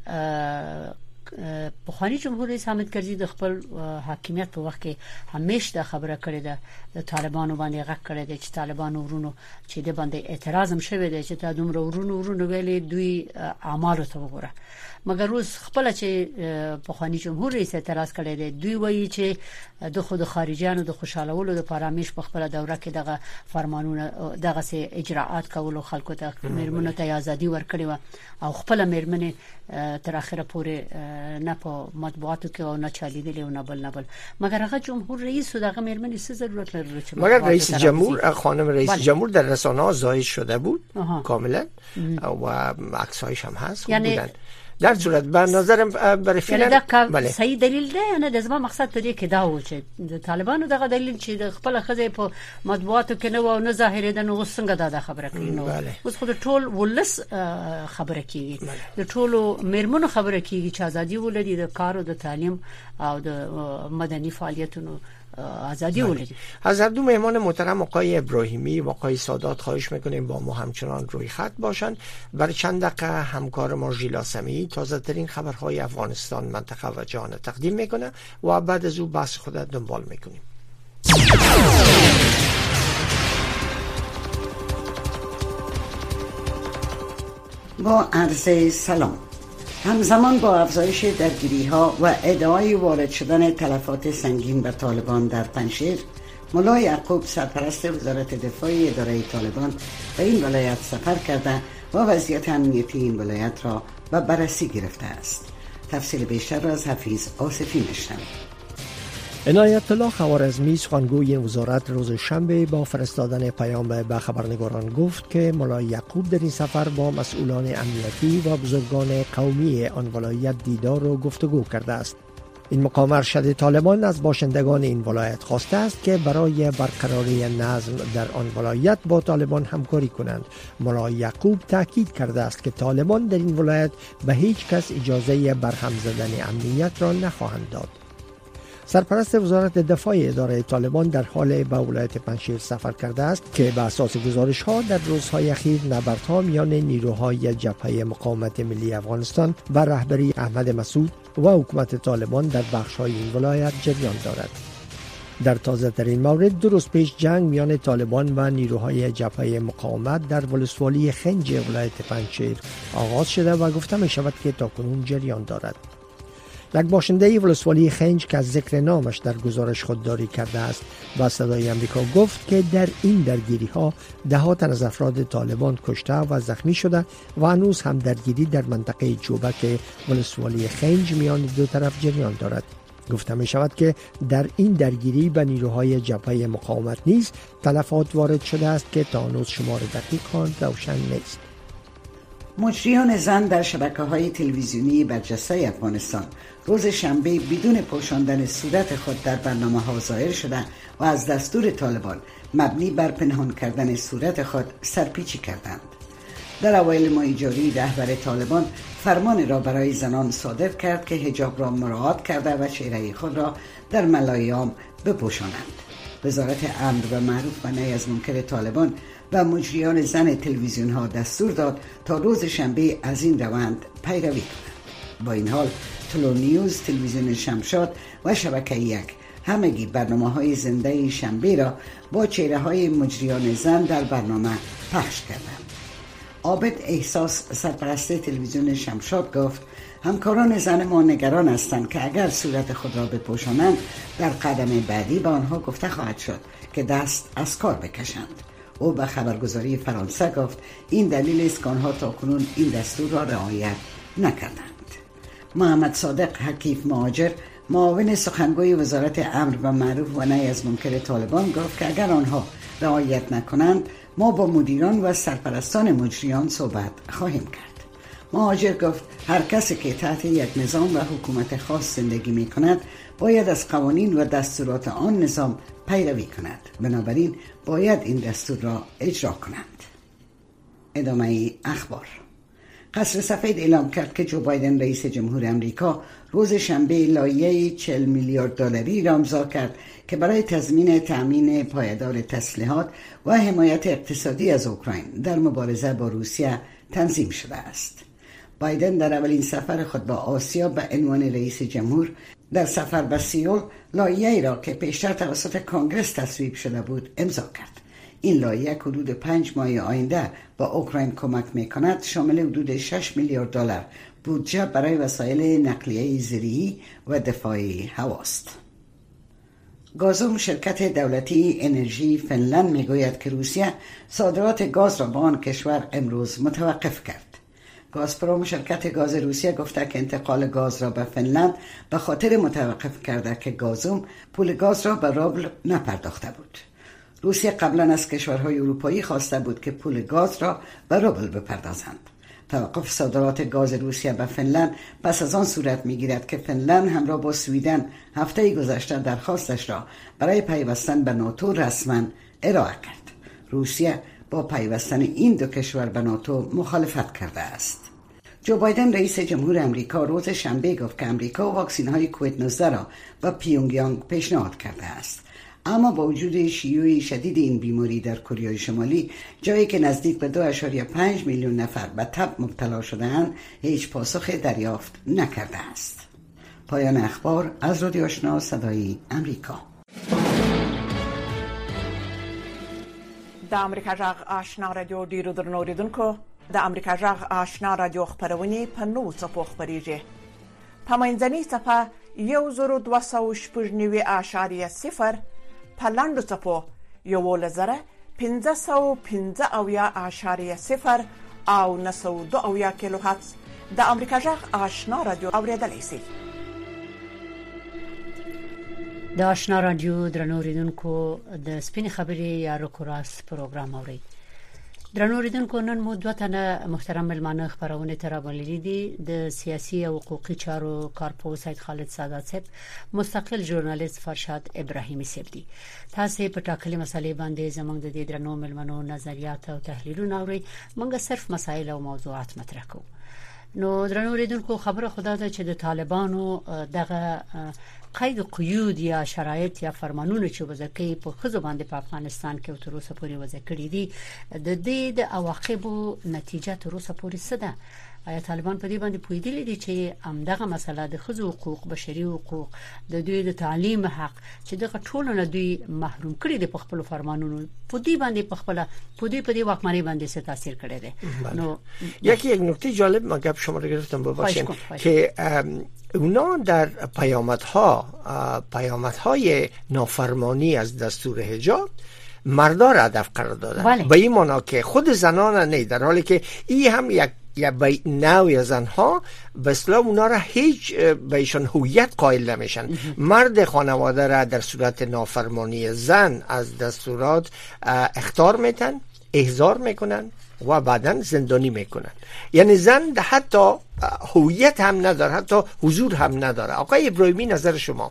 بخاری جمهور رئیس حامد کرزي د خپل حاکمیت په وخت کې همیشه د خبره کړې ده د طالبانو باندې غږ کړی دی چې طالبانو ورونو چې د باندې اعتراض هم شوی دی چې تا دومره ورونو ورونو ویلي دوی اعمال ته وګوره مګر اوس خپل چې بخاری جمهور رئیس اعتراض کړی دی دوی وایي چې د خود خارجيانو د خوشالولو د پارامیش په خپل دوره کې دغه فرمانونه دغه سي اجراءات کول خلکو ته مېرمنو ته ازادي ورکړي او خپل مېرمنې تر اخره پورې نه په مطبوعاتو کې او نه چالیدل او نه بل نه بل مګر هغه جمهور رئیس دغه مېرمنې څه ضرورت لري چې مګر رئیس جمهور خانم رئیس بله. جمهور در رسانه ها ظاهر شده بود آها. کاملا و عکسایش هم هست خوب یعنی بودن در صورت به نظرم برای فعلا بله صحیح دلیل ده نه د زما مقصد ته دی کې دا و چې د طالبانو دغه دلیل چې د خپل خزه په مطبوعاتو کې نه و نه ظاهرېدل نو څنګه دا خبره کوي نو اوس خو د ټول ولس خبره کوي د ټولو مېرمنو خبره کوي چې ازادي ولري د کار او د تعلیم او د مدني فعالیتونو آزادی ولري. از هر دو مهمان محترم آقای ابراهیمی و آقای سادات خواهش میکنیم با ما همچنان روی خط باشند. برای چند دقیقه همکار ما ژیلا سمیعی تازه ترین خبرهای افغانستان منطقه و جهان تقدیم میکنه و بعد از او بحث خود دنبال میکنیم. با عرض سلام. همزمان با افزایش درگیری‌ها و ادعای وارد شدن تلفات سنگین بر طالبان در پنجشیر، ملا یعقوب سرپرست وزارت دفاع اداره طالبان به این ولایت سفر کرده و وضعیت امنیتی این ولایت را به بررسی گرفته است. تفصیل بیشتر را از حفیظ آصفی میشنوید. عنایت الله خوارزمی سخنگوی وزارت روز شنبه با فرستادن پیام به خبرنگاران گفت که ملا یعقوب در این سفر با مسئولان امنیتی و بزرگان قومی آن ولایت دیدار و گفتگو کرده است. این مقام ارشد طالبان از باشندگان این ولایت خواسته است که برای برقراری نظم در آن ولایت با طالبان همکاری کنند. ملا یعقوب تاکید کرده است که طالبان در این ولایت به هیچ کس اجازه برهم زدن امنیت را نخواهند داد. سرپرست وزارت دفاع اداره طالبان در حال به ولایت پنجشیر سفر کرده است که به اساس گزارش ها در روزهای اخیر نبردها میان نیروهای جبهه مقاومت ملی افغانستان و رهبری احمد مسعود و حکومت طالبان در بخش های این ولایت جریان دارد. در تازه ترین مورد دو روز پیش جنگ میان طالبان و نیروهای جبهه مقاومت در ولسوالی خنج ولایت پنجشیر آغاز شده و گفته می شود که تاکنون جریان دارد. یک باشنده ولسوالی خنج که از ذکر نامش در گزارش خودداری کرده است با صدای امریکا گفت که در این درگیری ها ده ها تن از افراد طالبان کشته و زخمی شده و هنوز هم درگیری در منطقه جوبک ولسوالی خنج میان دو طرف جریان دارد. گفته می شود که در این درگیری به نیروهای جبهه مقاومت نیز تلفات وارد شده است که تا هنوز شمار دقیق آن روشن نیست. مجریان زن در شبکه‌های تلویزیونی برجسته افغانستان روز شنبه بدون پوشاندن صورت خود در برنامه‌ها ظاهر شده و از دستور طالبان مبنی بر پنهان کردن صورت خود سرپیچی کردند. در اوایل ماه جاری رهبر طالبان فرمان را برای زنان صادر کرد که حجاب را مراعات کرده و چهره خود را در ملایام بپوشانند. وزارت امر و معروف و نهی از منکر طالبان و مجریان زن تلویزیون ها دستور داد تا روز شنبه از این روند پیروی کنند. با این حال طلوع نیوز، تلویزیون شمشاد و شبکه یک همگی برنامه های زنده شنبه را با چهره های مجریان زن در برنامه پخش کردند. عابد احساس سرپرست تلویزیون شمشاد گفت همکاران زن ما نگران هستند که اگر صورت خود را بپوشانند در قدم بعدی به آنها گفته خواهد شد که دست از کار بکشند. او به خبرگزاری فرانسه گفت این دلیل است که آنها تاکنون این دستور را رعایت نکردند. محمد صادق حکیف مهاجر معاون سخنگوی وزارت امر و معروف و نهی از منکر طالبان گفت که اگر آنها رعایت نکنند ما با مدیران و سرپرستان مجریان صحبت خواهیم کرد. مهاجر گفت هر کسی که تحت یک نظام و حکومت خاص زندگی می کند باید از قوانین و دستورات آن نظام پیروی کند، بنابراین باید این دستور را اجرا کنند. ادامه اخبار. قصر سفید اعلام کرد که جو بایدن رئیس جمهور امریکا روز شنبه لایحه چهل میلیارد دلاری را امضا کرد که برای تضمین تأمین پایدار تسلیحات و حمایت اقتصادی از اوکراین در مبارزه با روسیه تنظیم شده است. بایدن در اولین سفر خود با آسیا به عنوان رئیس جمهور در سفر به سئول لایحه‌ای را که پیشتر توسط کانگرس تصویب شده بود امضا کرد. این لایحه حدود پنج ماه آینده با اوکراین کمک می‌کند، شامل حدود شش میلیارد دلار بودجه برای وسایل نقلیه زیره‌ای و دفاعی هواست. گازوم شرکت دولتی انرژی فنلند میگوید که روسیه صادرات گاز را به آن کشور امروز متوقف کرد. گازپروم شرکت گاز روسیه گفته که انتقال گاز را به فنلند به خاطر متوقف کرده که گازوم پول گاز را به روبل نپرداخته بود. روسیه قبلا از کشورهای اروپایی خواسته بود که پول گاز را به روبل بپردازند. توقف صادرات گاز روسیه به فنلند پس از آن صورت میگیرد که فنلند همراه با سویدن هفته گذشته درخواستش را برای پیوستن به ناتو رسما ارائه کرد. روسیه با پیوستن این دو کشور به ناتو مخالفت کرده است. جو بایدن رئیس جمهور امریکا روز شنبه گفت که امریکا واکسین های کووید نوزده را به پیونگیانگ پیشنهاد کرده است. اما با وجود شیوع شدید این بیماری در کره شمالی، جایی که نزدیک به دو ممیز پنج میلیون نفر به تب مبتلا شده‌اند، هیچ پاسخ دریافت نکرده است. پایان اخبار از رادیو آشنا صدای امریکا. د امریکا جغ آشنا رادیو ډیرو درنو اوریدونکو د امریکا جغ آشنا رادیو خبرونه په نو څپو خبريږي. په منځني صفه یو زر دوه سوه شپږ نوي اعشاریه صفر، په لاندو څپو یو لزره پنځه سوه پنځه اویا اعشاریه صفر او نه سوه دوه اویا کیلو هرتز د امریکا جغ آشنا رادیو اوریدلای شئ. د آشنا رادیو درنو اوریدونکو د سپین خبري یا روکوراس پروګرام اوري. درنو اوریدونکو نن مو دوه تنه محترم ملمانه خبرونه ترابلې دي. د سیاسي او حقوقي چارو کارپو سید خالد سادات صاحب، مستقل ژورنالیست فرشاد ابراهیمی صاحب دي. تاسو په ټاکلي مسلې باندې زموږ د دې درنو ملمنو نظریات او تحلیلونه اوري. موږ صرف مسایل او موضوعات مطرح کوو. نو درنو اوریدونکو خبره خدا ده چې د طالبانو دغه قید قیود یا شرایط یا فرمانونه چې وځکې په خزو باندې په افغانستان کې تر اوسه پورې وځکړي دي، د دې د عواقبو نتیجه تر اوسه پورې څه ده؟ آیا طالبان په دې باندې پوهیدلي دي چې همدغه مسله د خزو حقوق، بشري حقوق، د دوی د تعلیم حق چې دغه ټول نه دوی محروم کړي دي په خپل فرمانونو، په دې باندې په خپل په دې په دې واکمنۍ باندې څه تاثیر کړی دی؟ نو یکی یک نکته جالب ما گپ شما رو گرفتم ببخشید که اونا در پیامدها پیامدهای نافرمانی از دستور حجاب مردا را هدف قرار دادن. به این معنا که خود زنان نه، در حالی که این هم یک یا به نوع زنها به اصطلاح اونا را هیچ بهشون هویت قائل نمیشن. مرد خانواده را در صورت نافرمانی زن از دستورات اخطار میتن، احضار میکنن و بعداً زندانی میکنن. یعنی زن حتی هویت هم نداره، حتی حضور هم نداره. آقای ابراهیمی نظر شما؟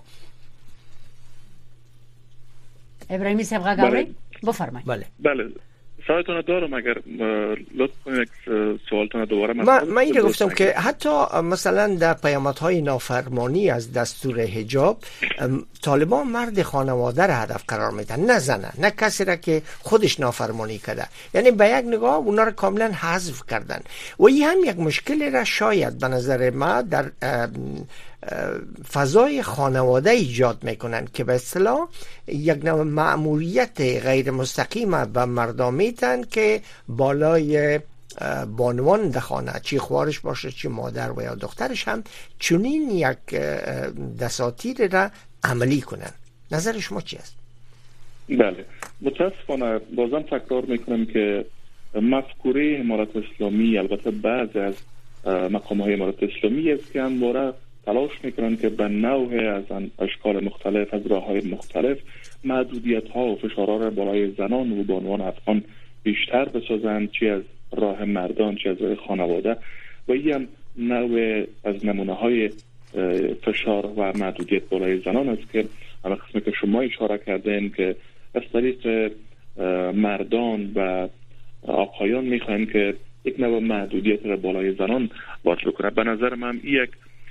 ابراهیمی صاحب غاگاوی بفرمایید. بله بله سوالتون دارم، اگر لطف کنید سوالتون دوباره من من اینو گفتم که حتی مثلا در پیامدهای نافرمانی از دستور حجاب طالبان مرد خانواده را هدف قرار میدن، نه زنه، نه کسی را که خودش نافرمانی کرده. یعنی به یک نگاه اونا را کاملا حذف کردن و این هم یک مشکلی را شاید به نظر ما در فضای خانواده ایجاد میکنن که به اصطلاح یک نوع مأموریت غیر مستقیم به مردم میتن که بالای بانوان در خانه، چی خوارش باشه چی مادر و یا دخترش، هم چنین یک دساتیر را عملی کنن. نظر شما چی است؟ بله متاسفانه بازم تکرار میکنم که مفکوره امارت اسلامی، البته بعض از مقام های امارت اسلامی است که همواره تلاش میکنن که به نوع از اشکال مختلف، از راه های مختلف محدودیت ها و فشارها را بالای زنان و بانوان افغان بیشتر بسازند، چی از راه مردان چی از راه خانواده. و این هم نوع از نمونه های فشار و محدودیت بالای زنان است که همه قسمی که شما اشاره کردین که از طریق مردان و آقایان میخواین که یک نوع محدودیت را بالای زنان وارد بکنه. به نظر من یک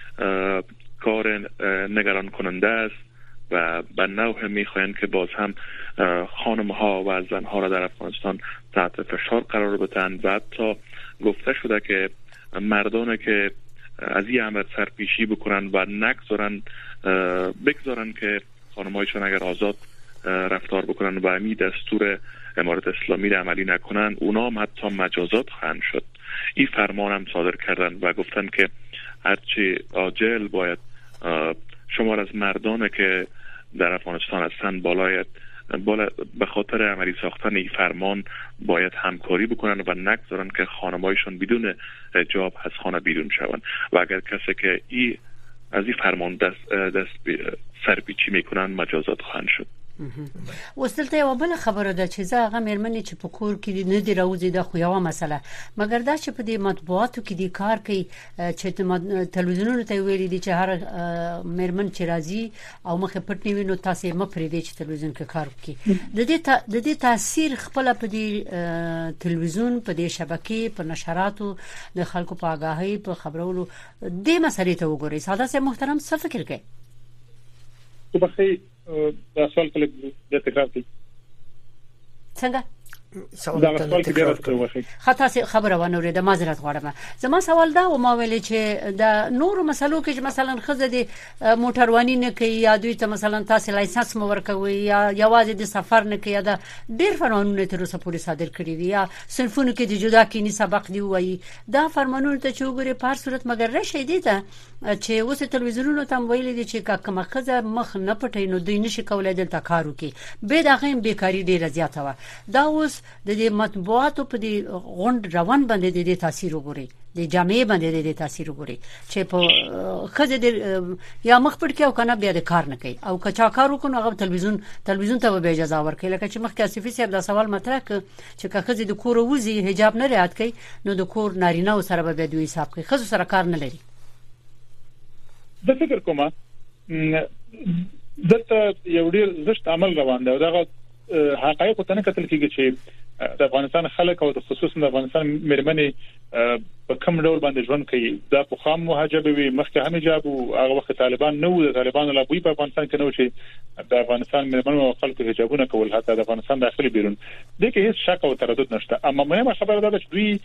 کار نگران کننده است و به نوع میخواین که باز هم خانم ها و زن ها را در افغانستان تحت فشار قرار بدن و حتی گفته شده که مردان که از این امر سرپیشی بکنن و نگذارن بگذارن که خانمایشان اگر آزاد رفتار بکنن و امی دستور امارت اسلامی را عملی نکنن، اونا هم حتی مجازات خواهند شد. این فرمان هم صادر کردن و گفتن که هرچی عاجل باید شمار از مردان که در افغانستان هستند باید بالا به خاطر عملی ساختن این فرمان باید همکاری بکنن و نگذارن که خانمایشون بدون حجاب از خانه بیرون شوند و اگر کسی که ای از این فرمان دست, دست سرپیچی میکنن مجازات خواهند شد. وستلته یو بل خبره ده چې زه هغه مېرمنې چې په کور کې نه دی راوځي د خو یو مسله، مګر دا چې په دې مطبوعاتو کې دی کار کوي چې تلویزیونونو ته ویلي دي چې هر مېرمن چې راځي او مخه پټ نیوي نو تاسو یې مپرې دي چې تلویزیون کې کار کوي. د دې د دې تاثیر خپل په دې تلویزیون، په دې شبکې، په نشراتو، د خلکو په آگاهی، په خبرولو دې مسلې ته وګورئ. ساده سه محترم څه فکر کوي؟ په بخي دا سوال کله د تکرار کوي څنګه سوال ته تکرار کوم. خطا خبره ونه ورته معذرت غواړم. زما سوال دا و ما ویل چې د نورو مسلو کې مثلا خزه د موټروانی نه کوي یا دوی ته مثلا تاسو لایسنس مو ورکوي یا یوازې د سفر نه کوي دا ډیر فرمانونه تر اوسه پورې صادر کړی دي یا صنفونو کې د جدا کینی سبق دی وایي دا فرمانونه ته چوغره په هر صورت مگر راشي دي ته چې اوس تلویزیونونو ته ویل دي چې کومه خزه مخ نه پټي نو دوی نشي کولای دلته کار وکړي به دا غیم بیکاری ډیره زیاته و دا اوس د دې مطبوعاتو په دې غونډ روان باندې د دې تاثیر وګوري د جامعې باندې د دې تاثیر وګوري چې په خزه د یا مخ پټ کې او کنه بیا د کار نه کوي او کچا کار وکړو هغه تلویزیون تلویزیون ته به اجازه ورکړي لکه چې مخکې اسفي صاحب دا سوال مطرح ک چې که خزه د کور وځي حجاب نه رعایت کوي نو د کور نارینه سره به دوی حساب کوي خزه سره کار نه لري. د فکر کومه دلته یو ډیر زشت عمل روان دی او دا حقایق ته نه کتل کیږي چې د افغانستان خلک او خصوصا د افغانستان مېرمنې په کوم ډول باندې ژوند کوي دا په خام محجب وي مخکې هم حجاب او هغه وخت طالبان نو د طالبانو لا بوی په افغانستان کې نو چې د افغانستان مېرمنو او خلکو حجابونه کول حتی د افغانستان داخلي بیرون د کې هیڅ شک او تردید نشته اما مهمه خبره ده چې دوی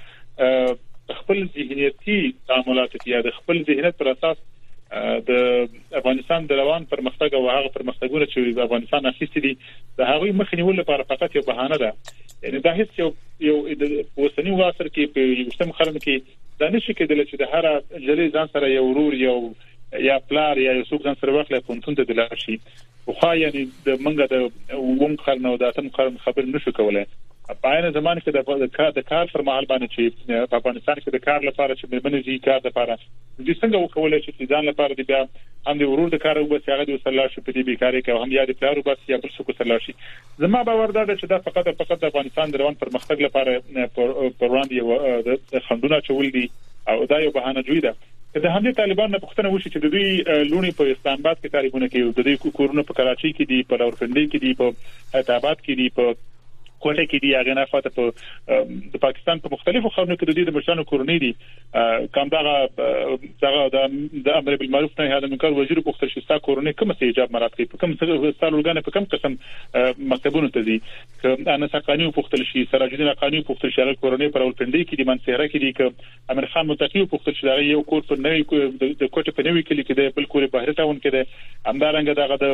خپل ذهنیتي تعاملات یا د خپل ذهنیت پر اساس د افغانستان د روان پرمختګ او هغه پرمختګونه چې د افغانستان اخیستي دي د هغوی مخنیول لپاره فقط یو بهانه ده یعنی دا هیڅ یو یو د اوسنی واسر کې په یوشتم قرن کې دا نشي کېدل چې د هر جلې ځان سره یو ورور یو یا پلار یا یو څوک ځان سره واخلي پونتون ته دلار شي خو یعنی د منګه د ووم قرن او د اتم قرن خبر نشو کولای په عین زمان کې د کار د کار پر مهال باندې چې په افغانستان کې د کار لپاره چې مېرمنې دي کار لپاره د څنګه وکولای چې ځان لپاره د بیا هم د ورور د کار او بس هغه د وسلا شو په دې بیکاری کې هم یا د پلار او بس یا بل څه کو سلا شي زما باور ده چې دا فقط فقط د افغانستان د روان پرمختګ لپاره پر وړاندې یو د خندونه چول دي او دا یو بهانه جوړی ده د همدې طالبان نه پښتنه وشي چې د دوی لونی په اسلام آباد کې طالبونه کوي د دوی کورونه په کراچۍ کې دي په راولپنډي کې دي په حیات آباد کې دي په کوټه کې دی هغه نه فاته په د پاکستان په مختلفو خاورونو کې د دې د مشرانو کورنۍ دي کوم دغه دغه د امر بالمعروف نه هدا منکر وزیر پختل شستا کورنۍ کوم څه ایجاب مراد کوي په کوم څه ستارلګانه په کوم قسم مکتبونو ته دي انا سقانی پختل شي سراج الدین قانی پختل شي کورنۍ پر ولپنډي کې دي منصهره کې دي ک امر خان متقی پختل شي یو کور په نوې د کوټه په نوې کلی کې دی بل کور بهر تاون کې دی همدارنګه دغه د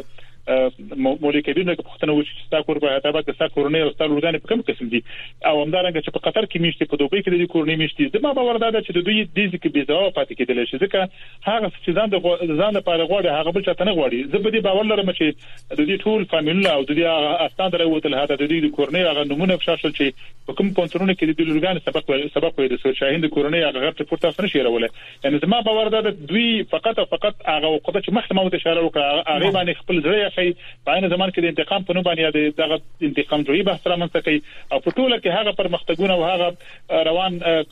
مولکبینه په پښتنه وشي چې تا کور په هټابات د سا کورنۍ او ستاسو ورګانې په کوم قسم دي او همدارنګه چې په قطر کې میشتي په دوبۍ کې د کورنۍ میشتي زما باور ده چې د دوی د دې کې بيځاو پاتې کېدل شي ځکه هغه چې ځان د ځان لپاره غواړي هغه بل چاته نه غواړي زه به دې باور لرم چې د دې ټول فامیلونه او د دې استاد راوتل هدا د دې کورنۍ هغه نمونه فشل چې په کوم پونترونه کې د ورګانې سبق سبق وي د شاهین د کورنۍ هغه غټ پورته څنګه شي راولې یعنی زما باور ده دوی فقط او فقط هغه وقته چې مخکمه اشاره وکړه هغه باندې خپل ځای شي په عین زمان کې د انتقام په نوم باندې دغه انتقام جوړي بحث را منځ کوي او په ټوله کې هغه پرمختګونه او هغه روان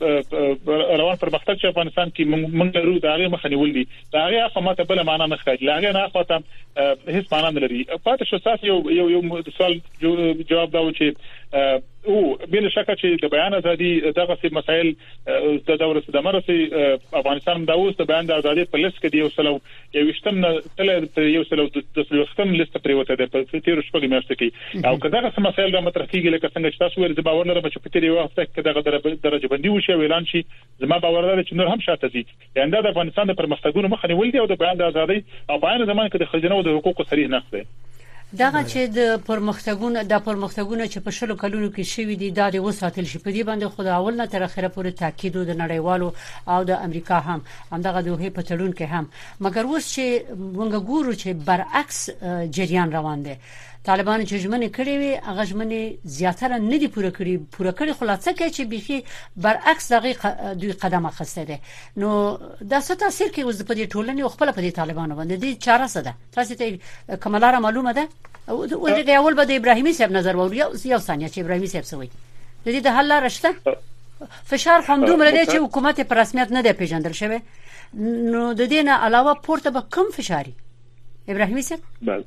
روان پرمختګ چې افغانستان کې موږ لرو دا هغه مخنی ولدي دا هغه خامته بل معنا نه ښکاري لاغه نه خاطر هیڅ معنا نه لري پاتې شو تاسو یو یو یو سوال جواب دا و چې او بل شک چې د بیان ازادي دغه څه مسائل د دوره د مرسي افغانستان د اوس د بیان د ازادي په لیست کې دی یو سلو یو شتم تل یو سلو د ختم لیست پرې وته د تیر شپږ میاشتې کې او کداغه څه مسائل د مطرح کیږي لکه څنګه چې تاسو ورته باور لرم چې په تیر وخت کې دغه درجه بندي وشي اعلان شي زما باور لرم چې نور هم شاته دي یعنی د افغانستان د پرمختګونو مخه نیول دي او د بیان د ازادي او په عین زمان کې د خزینه او د حقوقو صریح نقض دی دغه چې د پرمختګونو د پرمختګونو چې په شلو کلونو کې شوي دي دا د وساتل شي په دې باندې خو د اول نه تر اخره پورې تاکید د نړیوالو او د امریکا هم همدغه دوه په تړون کې هم مګر اوس چې موږ ګورو چې برعکس جریان روان دي طالبان چې ژمنې کړې وي هغه ژمنې زیاتره نه دي پوره کړې پوره کړې خلاصه کې چې بيخي برعکس دغه دوی قدم اخیسته دي نو دا څه تاثیر کوي اوس په دې ټولنې او خپل په دې طالبانو باندې دي چاره څه ده تاسو ته کوملاره معلومه ده او د اول به د ابراهیمي صاحب نظر ووري یو ثانیه چې ابراهیمي صاحب سوي د دې د حل لاره شته فشار خوندوم لري چې حکومت په رسمیت نه دی پیژندل شوی نو د دې نه علاوه پورته به کم فشاری ابراهیمي صاحب بله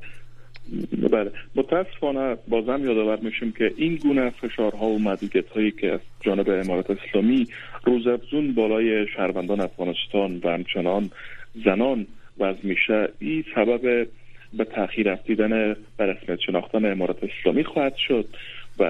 بله متاسفانه بازم یادآور میشیم که این گونه فشارها و محدودیت‌هایی که از جانب امارات اسلامی روزافزون بالای شهروندان افغانستان و همچنان زنان وضع میشه این سبب به تأخیر رسیدن به رسمیت شناختن امارات اسلامی خواهد شد و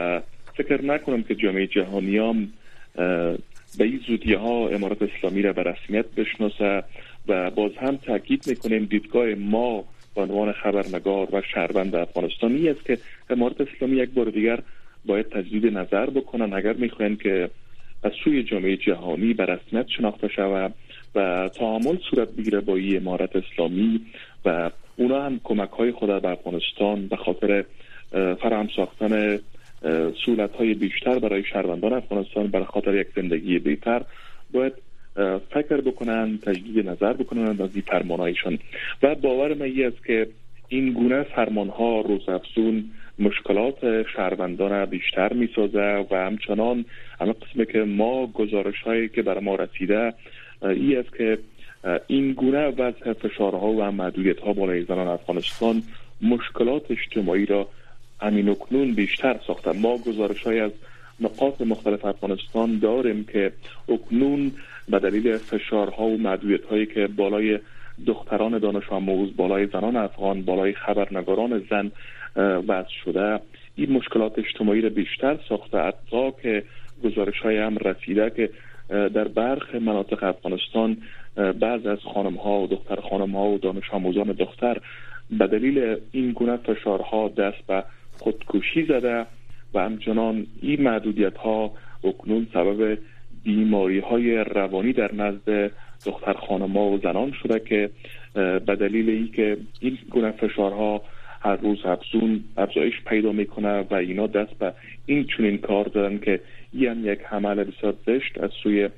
فکر نکنم که جامعه جهانی هم به این زودی ها امارت اسلامی را به رسمیت بشناسه و باز هم تاکید میکنیم دیدگاه ما به عنوان خبرنگار و شهروند افغانستانی است که امارت اسلامی یک بار دیگر باید تجدید نظر بکنن اگر میخواین که از سوی جامعه جهانی به رسمیت شناخته شود و تعامل صورت بگیره با این امارت اسلامی و اونا هم کمک های خود به افغانستان به خاطر فراهم ساختن سهولت های بیشتر برای شهروندان افغانستان برای خاطر یک زندگی بهتر باید فکر بکنن، تجدید نظر بکنن از این فرمانهایشان. و باور من است که این گونه فرمانها روزافزون مشکلات شهروندان بیشتر میسازه و همچنان اما قسمی که ما گزارش هایی که بر ما رسیده ای است که این گونه وضع فشارها و محدودیت ها بالای زنان افغانستان مشکلات اجتماعی را امین اکنون بیشتر ساخته. ما گزارش های از نقاط مختلف افغانستان داریم که اکنون به دلیل فشارها و محدودیت هایی که بالای دختران دانش آموز، بالای زنان افغان، بالای خبرنگاران زن وضع شده، این مشکلات اجتماعی را بیشتر ساخته. حتی که گزارش های هم رسیده که در برخی مناطق افغانستان بعض از خانم ها و دختر خانم ها و دانش آموزان دختر به دلیل این گونه فشارها دست به خودکشی زده و همچنان این محدودیت ها اکنون سبب بیماری های روانی در نزد دختر خانم ها و زنان شده که به دلیل ای که این گونه فشارها هر روز افزون افزایش پیدا میکنه و اینا دست به این چنین کار دارن که این یک عمل بسیار زشت از سوی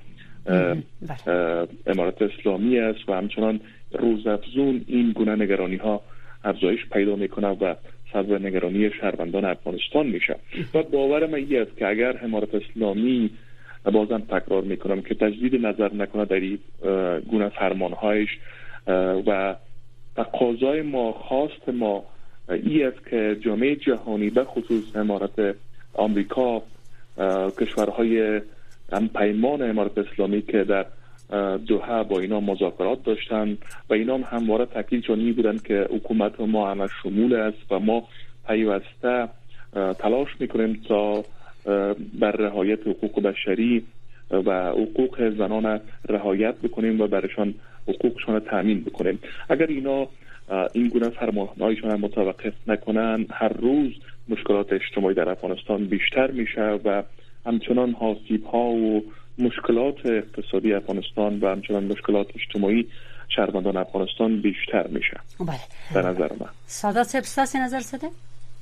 امارت اسلامی است و همچنان روز افزون این گونه نگرانی ها افزایش پیدا میکنه و سبب نگرانی شهروندان افغانستان میشه. و باور من این است که اگر امارت اسلامی بازم تکرار میکنم که تجدید نظر نکنه در این گونه فرمانهایش و تقاضای ما، خواست ما این است که جامعه جهانی به خصوص امارت آمریکا، کشورهای هم پیمان امارت اسلامی که در دوحه با اینا مذاکرات داشتن و اینا هم همواره تاکید جانی بودن که حکومت ما همه شمول است و ما پیوسته تلاش میکنیم تا بر رعایت حقوق بشری و حقوق زنان رعایت بکنیم و برشان حقوقشان تامین بکنیم. اگر اینا این گونه فرمانهایشان متوقف نکنن هر روز مشکلات اجتماعی در افغانستان بیشتر میشه و همچنان آسیب ها و مشکلات اقتصادی افغانستان و همچنان مشکلات اجتماعی شهروندان افغانستان بیشتر میشه. بله. به نظر من. سادات صاحب ستاسو نظر څه دی؟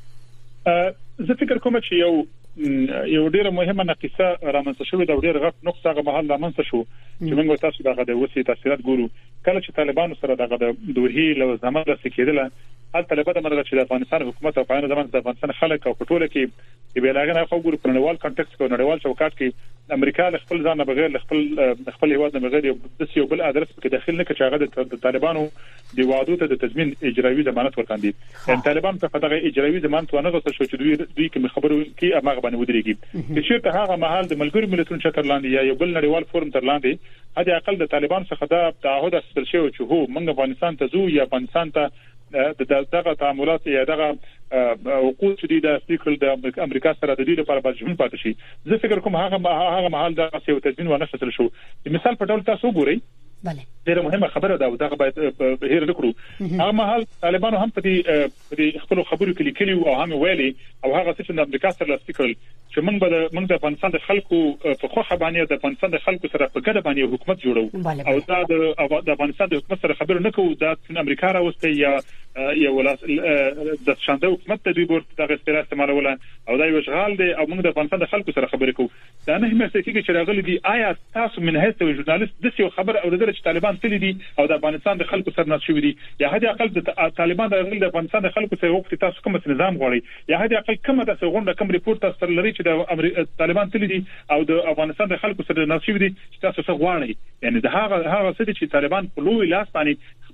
زه فکر کوم چې یو یو ډیره مهمه نقطه رامنځته شوې د ډیره غټ نقطه هغه مهال رامنځته شو چې موږ تاسو دغه د وسی تاثیرات ګورو کله چې طالبانو سره دغه د دوحې له زمانه رسې کېدله حال طالبان د مرګ چې د افغانستان حکومت او قانون زمانه د افغانستان خلک او ټوله کې به لاغنه خو ګورو په نړیوال کانټکست کې نړیوال چوکاټ کې امریکا خپل ځان بغیر خپل خپل هیواد نه بغیر د یو بل ادرس کې داخل نه کچاغه د طالبانو دی وعدو ته د تضمین اجرایی ضمانت ورکاندي. ان طالبان په دغه اجرایی ضمانت ونه غوښتل شو چې دوی دوی کې خبرو کې امغه باندې ودرېږي چې چیرته هغه محل د ملګرو ملتونو چتر لاندې یا یو بل نړیوال فورم تر لاندې هدي اقل د طالبان څخه دا تعهد اصل شوی چې هو موږ افغانستان ته زو یا افغانستان ته د دغه تعاملات یا دغه حقوق چې د فکر د امریکا سره د دې لپاره باندې پاتې شي. زه فکر کوم هغه هغه محل د یو تضمین ونه خسر شو. مثال په ډول تاسو ګورئ بله ډیره مهمه خبره ده او دا باید هیر نکړو. هغه محل طالبانو هم په دې خپل خبرو کې لیکلي او هم ویلي او هغه څه چې د امریکا سره لاسلیکل چې موږ به موږ د افغانستان د خلکو په خوخه باندې د افغانستان د خلکو سره په ګډه باندې حکومت جوړو او دا د افغانستان د حکومت سره خبرو نه کوو دا چې امریکا راوسته یا یا ولاس د شاندې حکومت د دوی ورته د اصطلاح استعمالول او دا یو شغال دی او موږ د افغانستان د خلکو سره خبرې کوو. دا نه هم څه کېږي چې راغلي دي آیا تاسو من هیڅ ژورنالیست د څه خبر او د چې طالبان تللی دي او د افغانستان د خلکو سره ناس شوی دي یا هدي اقل د طالبان د افغانستان د خلکو سره وخت تاسو کوم نظام غواړي یا هدي اقل کومه د غونډه کوم ریپورت تاسو لري چې د طالبان تللی دي او د افغانستان د خلکو سره ناس شوی دي چې تاسو څه غواړئ. یعنی د هغه هغه څه چې طالبان په لوی لاس باندې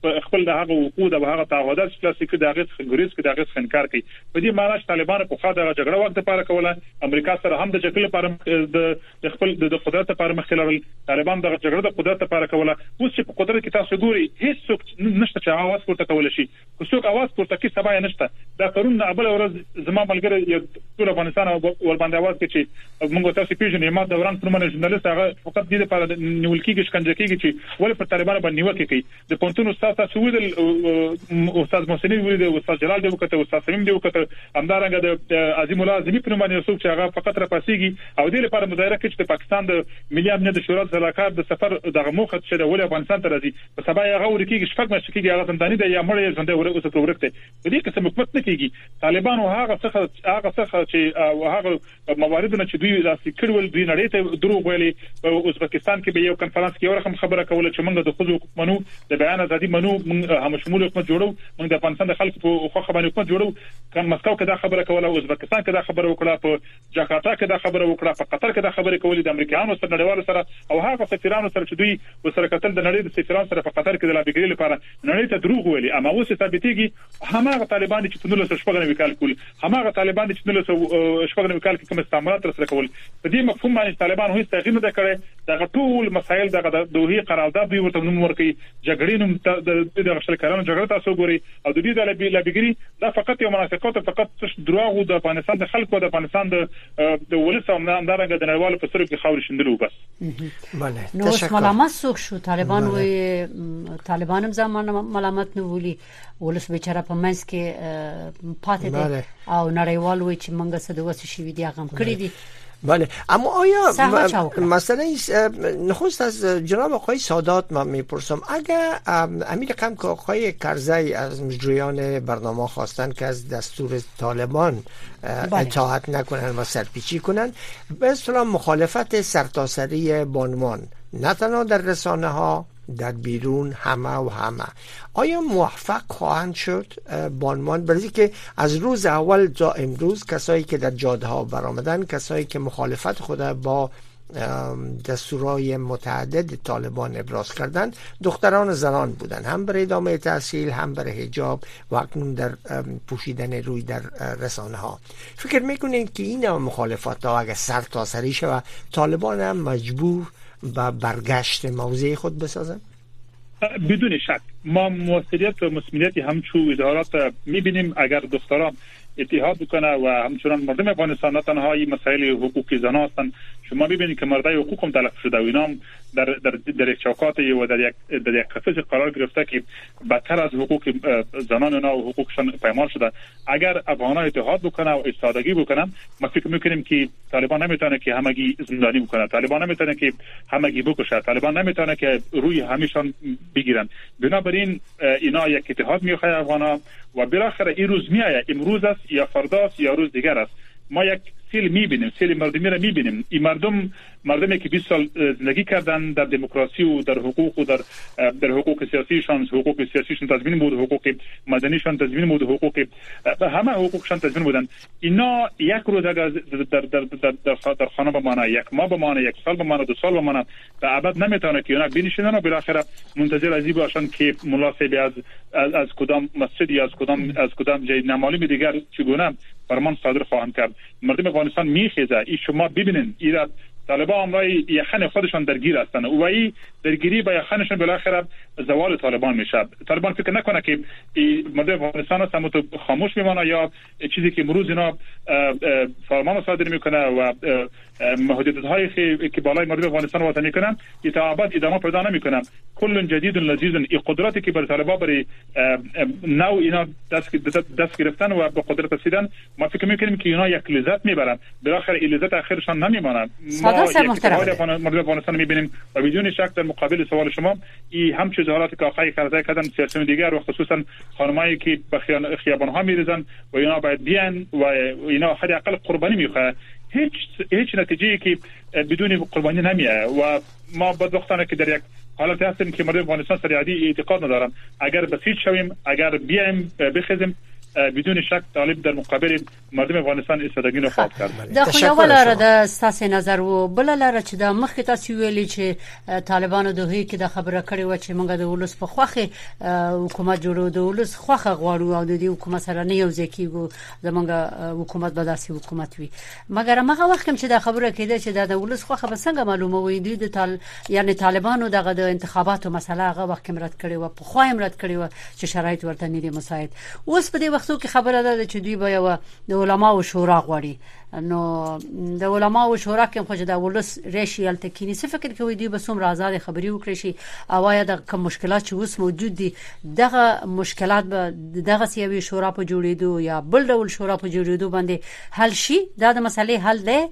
خپل د هغه حقوق او هغه تعهدات چې لاسي کې د هغه ګریز کې د هغه انکار کوي په دې معنی چې طالبان په خاطر جګړه وخت لپاره کوله امریکا سره هم د جګړې لپاره د خپل د قدرت لپاره مخ لرل طالبان د جګړې د قدرت لپاره کوله اوس چې په قدرت کې تاسو ګوري هیڅ څوک نشته چې اواز پورته کول شي که څوک اواز پورته کوي سبا نشته دا قانون نه بل ورځ زما ملګری یو ټول افغانستان ور باندې اواز کوي چې موږ تاسو پیژنې ما دوران پر منځ ژورنالیست هغه فقط دې لپاره نیول کېږي شکنجه کېږي چې ولې پر طالبان باندې نیوکه کوي د پونتون استاد تاسو ویل استاد محسن ویل استاد جلال دی وکړه استاد سلیم دی وکړه همدارنګه د عظیم الله اعظمي پر باندې څوک چې هغه فقط را پاسيږي او دې لپاره مداهره کوي چې پاکستان د ملي امنیت د شورا سلاکار د سفر دغه موخه چې د ولې افغانستان ته راځي په سبا هغه ورکیږي شپږ مېاشتې کېږي هغه زنداني دی یا مړ یې ژوندی ورته ورکته په دې کې څه حکومت نه کېږي طالبان او هغه څخه هغه څخه چې هغه مواردونه چې دوی لاسي کړول دوی نړۍ ته دروغ ویلي په ازبکستان کې به یو کنفرانس کې یو رقم خبره کوله چې موږ د خود حقوق منو د بیان ازادي منو موږ هم شمول حکومت جوړو موږ د افغانستان د خلکو په خو خبرې حکومت جوړو کله مسکو کې دا خبره کوله ازبکستان کې دا خبره وکړه په جاکارتا کې دا خبره وکړه په قطر کې دا خبره کولې د امریکایانو سره نړیوالو سره او هغه سفیرانو سره چې دوی وسره کتل د نړۍ د سفیرانو سره په قطر کې د لابګری لپاره نړۍ ته دروغ ویلي اما اوس ثابتېږي هماغه طالبان چې په نولس شپږ وکال کول هماغه طالبان چې په نولس شپږ وکال کې کوم استعمارات سره کول په دې مفهوم باندې طالبان هیڅ تغییر نه کړی دا ټول مسایل دغه د دوه قرارداد دی ورته نوم ورکړي جګړې نوم د د شلکارانو جګړه تاسو ګوري او د دې د لابګری دا فقط یو منافقت فقط دروغ د افغانستان د خلکو د افغانستان د د ولس او همدارنګه د نړیوالو په سر کې خاور شندلو بس بله نو ملامت سوق شو طالبان وي طالبان هم زمان ملامت نه ولي ولس بیچاره په منځ کې پاتې دي او نړیوال وي چې موږ څه د وسه شي دي هغه کړی دي بله اما آیا مثلا نخست از جناب آقای سادات من میپرسم اگر امیر رقم که آقای کرزی از مجریان برنامه خواستن که از دستور طالبان اطاعت نکنن و سرپیچی کنن به اصطلاح مخالفت سرتاسری بانوان نه تنها در رسانه ها در بیرون همه و همه آیا موفق خواهند شد بانوان برای که از روز اول تا امروز کسایی که در جاده ها برآمدن کسایی که مخالفت خود با دستورهای متعدد طالبان ابراز کردند دختران و زنان بودند هم برای ادامه تحصیل هم برای حجاب و اکنون در پوشیدن روی در رسانه ها فکر میکنید که این مخالفت ها اگر سر تا سری شود طالبان هم مجبور و برگشت موضع خود بسازن؟ بدون شک ما موثریت و مسئولیت همچو ادارات میبینیم اگر دختران اتحاد بکنه و همچنان مردم افغانستان نه تنها این مسائل حقوقی زنان هستند شما ببینید که مردای حقوق هم تلف شده و اینا در در در یک چوکات و در یک در یک قفس قرار گرفته که بدتر از حقوق زنان اونا و حقوقشان پایمال شده اگر افغان‌ها اتحاد بکنه و ایستادگی بکنن ما فکر میکنیم که طالبان نمیتونه که همگی زندانی بکنه طالبان نمیتونه که همگی بکشه طالبان نمیتونه که روی همیشان بگیرن بنابراین اینا یک اتحاد میخواد افغان‌ها و بالاخره این روز میآید امروز است یا فردا یا روز دیگر است ما یک سیل میبینیم سیل مردمی را میبینیم این مردم مردمی که بیست سال زندگی کردن در دموکراسی و در حقوق و در در حقوق سیاسیشان حقوق سیاسیشان تضمین بود حقوق مدنیشان تضمین بود حقوق همه حقوقشان تضمین بودن اینا یک روز اگر در در در در در خانه بمانه یک ماه بمانه یک سال بمانه دو سال بمانه تا ابد نمیتونه که اونا بنشینن و بالاخره منتظر ازی باشن که ملا صاحب از از کدام مسجد یا از کدام از کدام جای نامعلوم دیگر چگونه فرمان صادر خواهند کرد مردم افغانستان میخیزه این شما ببینید ایراد طالبان امرای یخن خودشان درگیر هستند و این درگیری با یخنشون بالاخره زوال طالبان میشه طالبان فکر نکنه که مردم افغانستان هم خاموش میمونه یا چیزی که امروز اینا فرمان صادر میکنه و محدودیت‌های که بالای مردم افغانستان وضع میکنن تا ابد ادامه پیدا نمیکنه کل جدید لذیذ این قدرتی که بر طالبان برای نو اینا دست دست گرفتن و به قدرت رسیدن ما فکر میکنیم که اینا یک لذت میبرن بالاخره این لذت اخرشان نمیمونه ما یک مردم افغانستان میبینیم و بدون شک در مقابل سوال شما این هم چیز حالات که آقای کرزی کردن سیاسی دیگر و خصوصا خانمایی که به خیابان‌ها میریزن و اینا باید بیان و اینا حداقل قربانی میخواد هیچ هیچ نتیجه‌ای که بدون قربانی نمیاد و ما بدبختانه که در یک حالت هستیم که مردم افغانستان سر عادی اعتقاد ندارن اگر بسیج شویم اگر بیایم بخزیم بدون شک طالب در مقابل مردم افغانستان ایستادگی نه خواهد کرد. دا خو یو لاره د ستاسو نظر وو بل لاره چې د مخکې تاسو ویلي چې طالبانو د هغې کې د خبره کړې و چې موږ د ولس په خوخه حکومت جوړو د ولس خوخه غواړو او د دې حکومت سره نه یو ځکیږو زمونږ حکومت به داسې حکومت وي مګر هغه وخت چې د خبره کېده چې د ولس خوخه به څنګه معلومه وي د طال یعنی طالبانو دغه د انتخاباتو مسله هغه وخت مراد کړی و په خو مراد کړی و چې شرایط ورته نه دي مساعد اوس په دې وختو کې خبره ده چې دوی به یو د علماو شورا غواړي نو د علماو شورا کې خو د ولس ریشیال تکینی څه فکر کوي دوی به څومره آزاد خبري وکړي شي او یا د کوم مشکلات چې اوس موجود دي دغه مشکلات به دغه سیوي شورا په جوړېدو یا بل ډول شورا په جوړېدو باندې حل شي دا د مسلې حل دی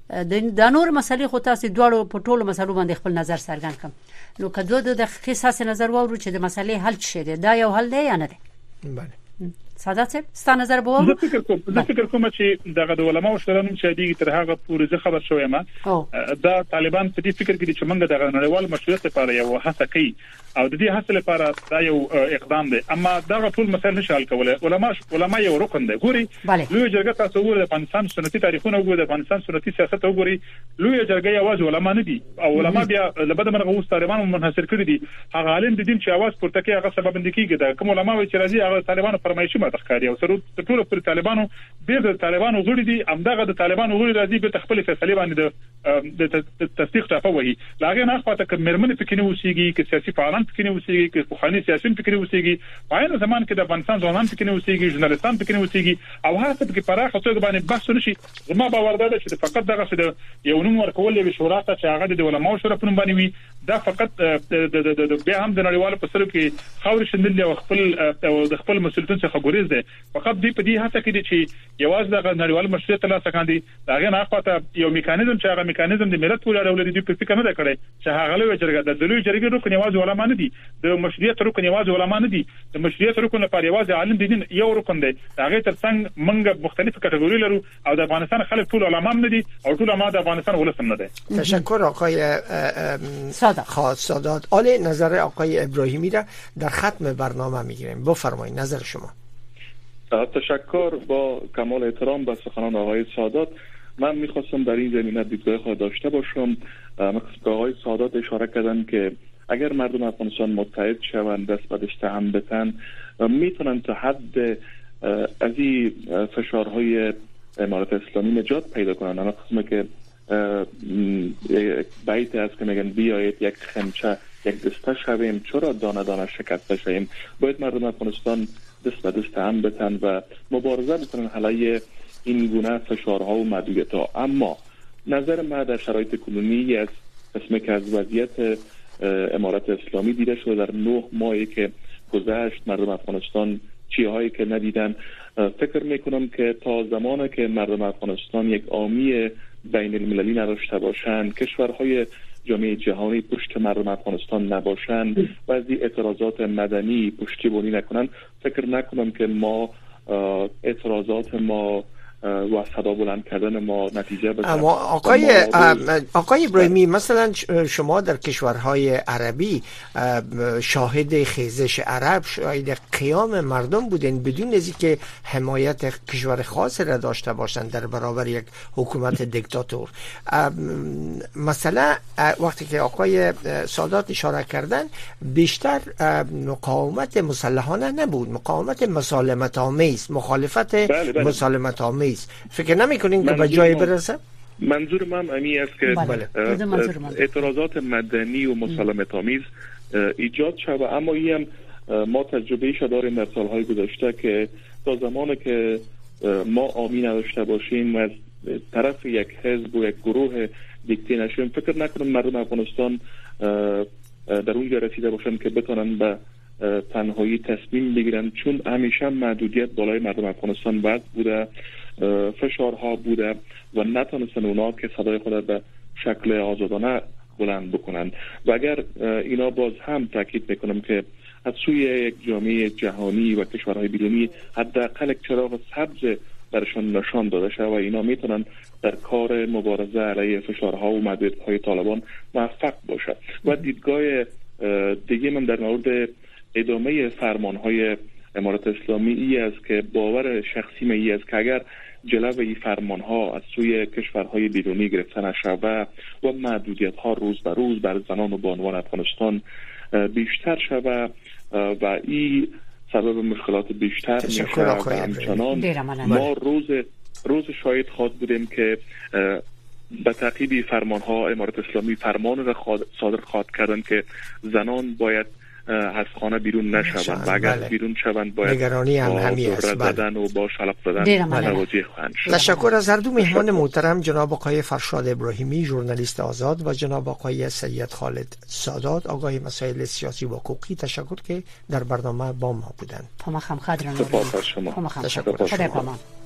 د نور مسلې خو تاسو دواړو په ټولو مسلو باندې خپل نظر څرګند کړم نو کدو د خصاص نظر وورو چې د مسلې حل شي دا یو حل دی یا نه دی بله سادات صاحب ستاسو نظر به زه فکر کوم زه فکر کوم چې دغه د علماء شورا نوم چې دیږي تر هغه پورې زه خبر شوم دا طالبان په دې فکر کې چې موږ دغه نړیوال مشروعیت لپاره یو هڅه کوي او د دې هڅې لپاره دا یو اقدام دی اما دا ټول مسایل نشي حل کولای علماء علماء یو رکن دی ګوري لوی جرګه تاسو وګورئ د افغانستان سنتي تاریخونه وګورئ د افغانستان سنتي سیاست وګورئ لوی جرګه یوازې علماء نه دي او علماء بیا لبد مرغه اوس طالبان منحصر کړی دي هغه عالم د دین چې आवाज پورته کوي هغه سبب اندي کیږي دا کوم علماء چې راځي هغه طالبانو فرمایشي ماته ښکاري او سره ټول پر طالبانو به د طالبانو غړي دي همدغه د طالبانو غړي راځي به خپل فیصله باندې د تصدیق ټاپه وایي لاغه نه خاطر ک مرمن پکې نه وسیږي ک سیاسي فعالان پکې نه وسیږي ک خواني سیاسيون پکې نه وسیږي په زمان کې د افغانستان ځوانان پکې نه وسیږي ژورنالستان پکې نه وسیږي او هغه پکې پراخه توګه باندې بحث نشي زما باور ده چې فقط دغه څه یو نوم ورکول یو شورا ته چې هغه د علماء شورا په نوم باندې وي دا فقط د بیا هم د نړیوالو په سر کې خاور شندل او خپل د خپل مسؤلیتونو څخه ګریز ده فقط دې په دې هڅه کې دي چې یوازې د نړیوال مشروعیت لا سکاندي داغه نه خاطر یو میکانیزم چې هغه میکانیزم د ملت پورې اړول دي په فکر نه کړي چې هغه لوي جرګه د لوی جرګې رکن یوازې علماء نه دي د مشروعیت رکن یوازې علماء نه دي د مشروعیت رکن لپاره یوازې عالم دي یو رکن دی هغه ترڅنګ موږ مختلف کټګوري لرو او د افغانستان خلک ټول علماء نه دي او ټول علماء د افغانستان ولسم نه دي تشکر آقای سادات خاص سادات عالی نظر آقای ابراهیمی را در ختم برنامه میگیریم بفرمایید نظر شما تشکر با کمال احترام به سخنان آقای سادات من میخواستم در این زمینه دیدگاه خود داشته باشم مخصوص آقای سادات اشاره کردن که اگر مردم افغانستان متحد شوند دست به دست هم بتن میتونن تا حد از این فشارهای امارت اسلامی نجات پیدا کنن اما قسمه که بیت هست که میگن بیایید یک خمچه یک دسته شویم چرا دانه دانه شکسته شویم باید مردم افغانستان دست به دست هم بتن و مبارزه بکنن علیه این گونه فشارها و محدودیت‌ها اما نظر من در شرایط کنونی از قسمه که از وضعیت امارت اسلامی دیده شده در نه ماهی که گذشت مردم افغانستان چیزهایی که ندیدن فکر میکنم که تا زمانی که مردم افغانستان یک عامی بین المللی نداشته باشند کشورهای جامعه جهانی پشت مردم افغانستان نباشند و از این اعتراضات مدنی پشتیبانی نکنند فکر نکنم که ما اعتراضات ما و صدا بلند کردن ما نتیجه بده. اما آقای آقای ابراهیمی مثلا شما در کشورهای عربی شاهد خیزش عرب شاهد قیام مردم بودین بدون از اینکه حمایت کشور خاص را داشته باشند در برابر یک حکومت دیکتاتور. مثلا وقتی که آقای سادات اشاره کردن بیشتر مقاومت مسلحانه نبود مقاومت مسالمت آمیز مخالفت بله بله. مسالمت آمیز فکر نمی‌کنین که به جای برسه؟ منظور من امی است که بله. اعتراضات مدنی و مسالمت آمیز ایجاد شود اما این ما تجربه شده داریم در سالهای گذشته که تا زمانی که ما آمی نداشته باشیم و از طرف یک حزب و یک گروه دیکته نشیم فکر نکنم مردم افغانستان در اونجا رسیده باشند که بتونن به تنهایی تصمیم بگیرن چون همیشه محدودیت بالای مردم افغانستان وضع بوده فشارها بوده و نتونستن اونا که صدای خود به شکل آزادانه بلند بکنن و اگر اینا باز هم تاکید میکنم که از سوی یک جامعه جهانی و کشورهای بیرونی حداقل یک چراغ سبز برشان نشان داده شده و اینا میتونن در کار مبارزه علیه فشارها و محدودیت‌های طالبان موفق باشد و دیدگاه دیگه من در مورد ادامه فرمانهای امارت اسلامی ای است که باور شخصی من ای است که اگر جلوه فرمان ها از سوی کشورهای بیرونی گرفته نشود و محدودیت ها روز به روز بر زنان و بانوان افغانستان بیشتر شود و این سبب مشکلات بیشتر میشه و همچنان ما روز روز شاید خواد بودیم که به تعقیب فرمان ها امارت اسلامی فرمان را صادر خواهد کردن که زنان باید از خانه بیرون نشوند و اگر بله. بیرون شوند باید نگرانی هم همی است زدن و با شلاق زدن متوجه خواهند شد. تشکر از هر دو مهمان محترم، جناب آقای فرشاد ابراهیمی ژورنالیست آزاد و جناب آقای سید خالد سادات آگاه مسائل سیاسی و حقوقی. تشکر که در برنامه با ما بودند. پامخم خدران سپاس از شما. تشکر. خدا پامان.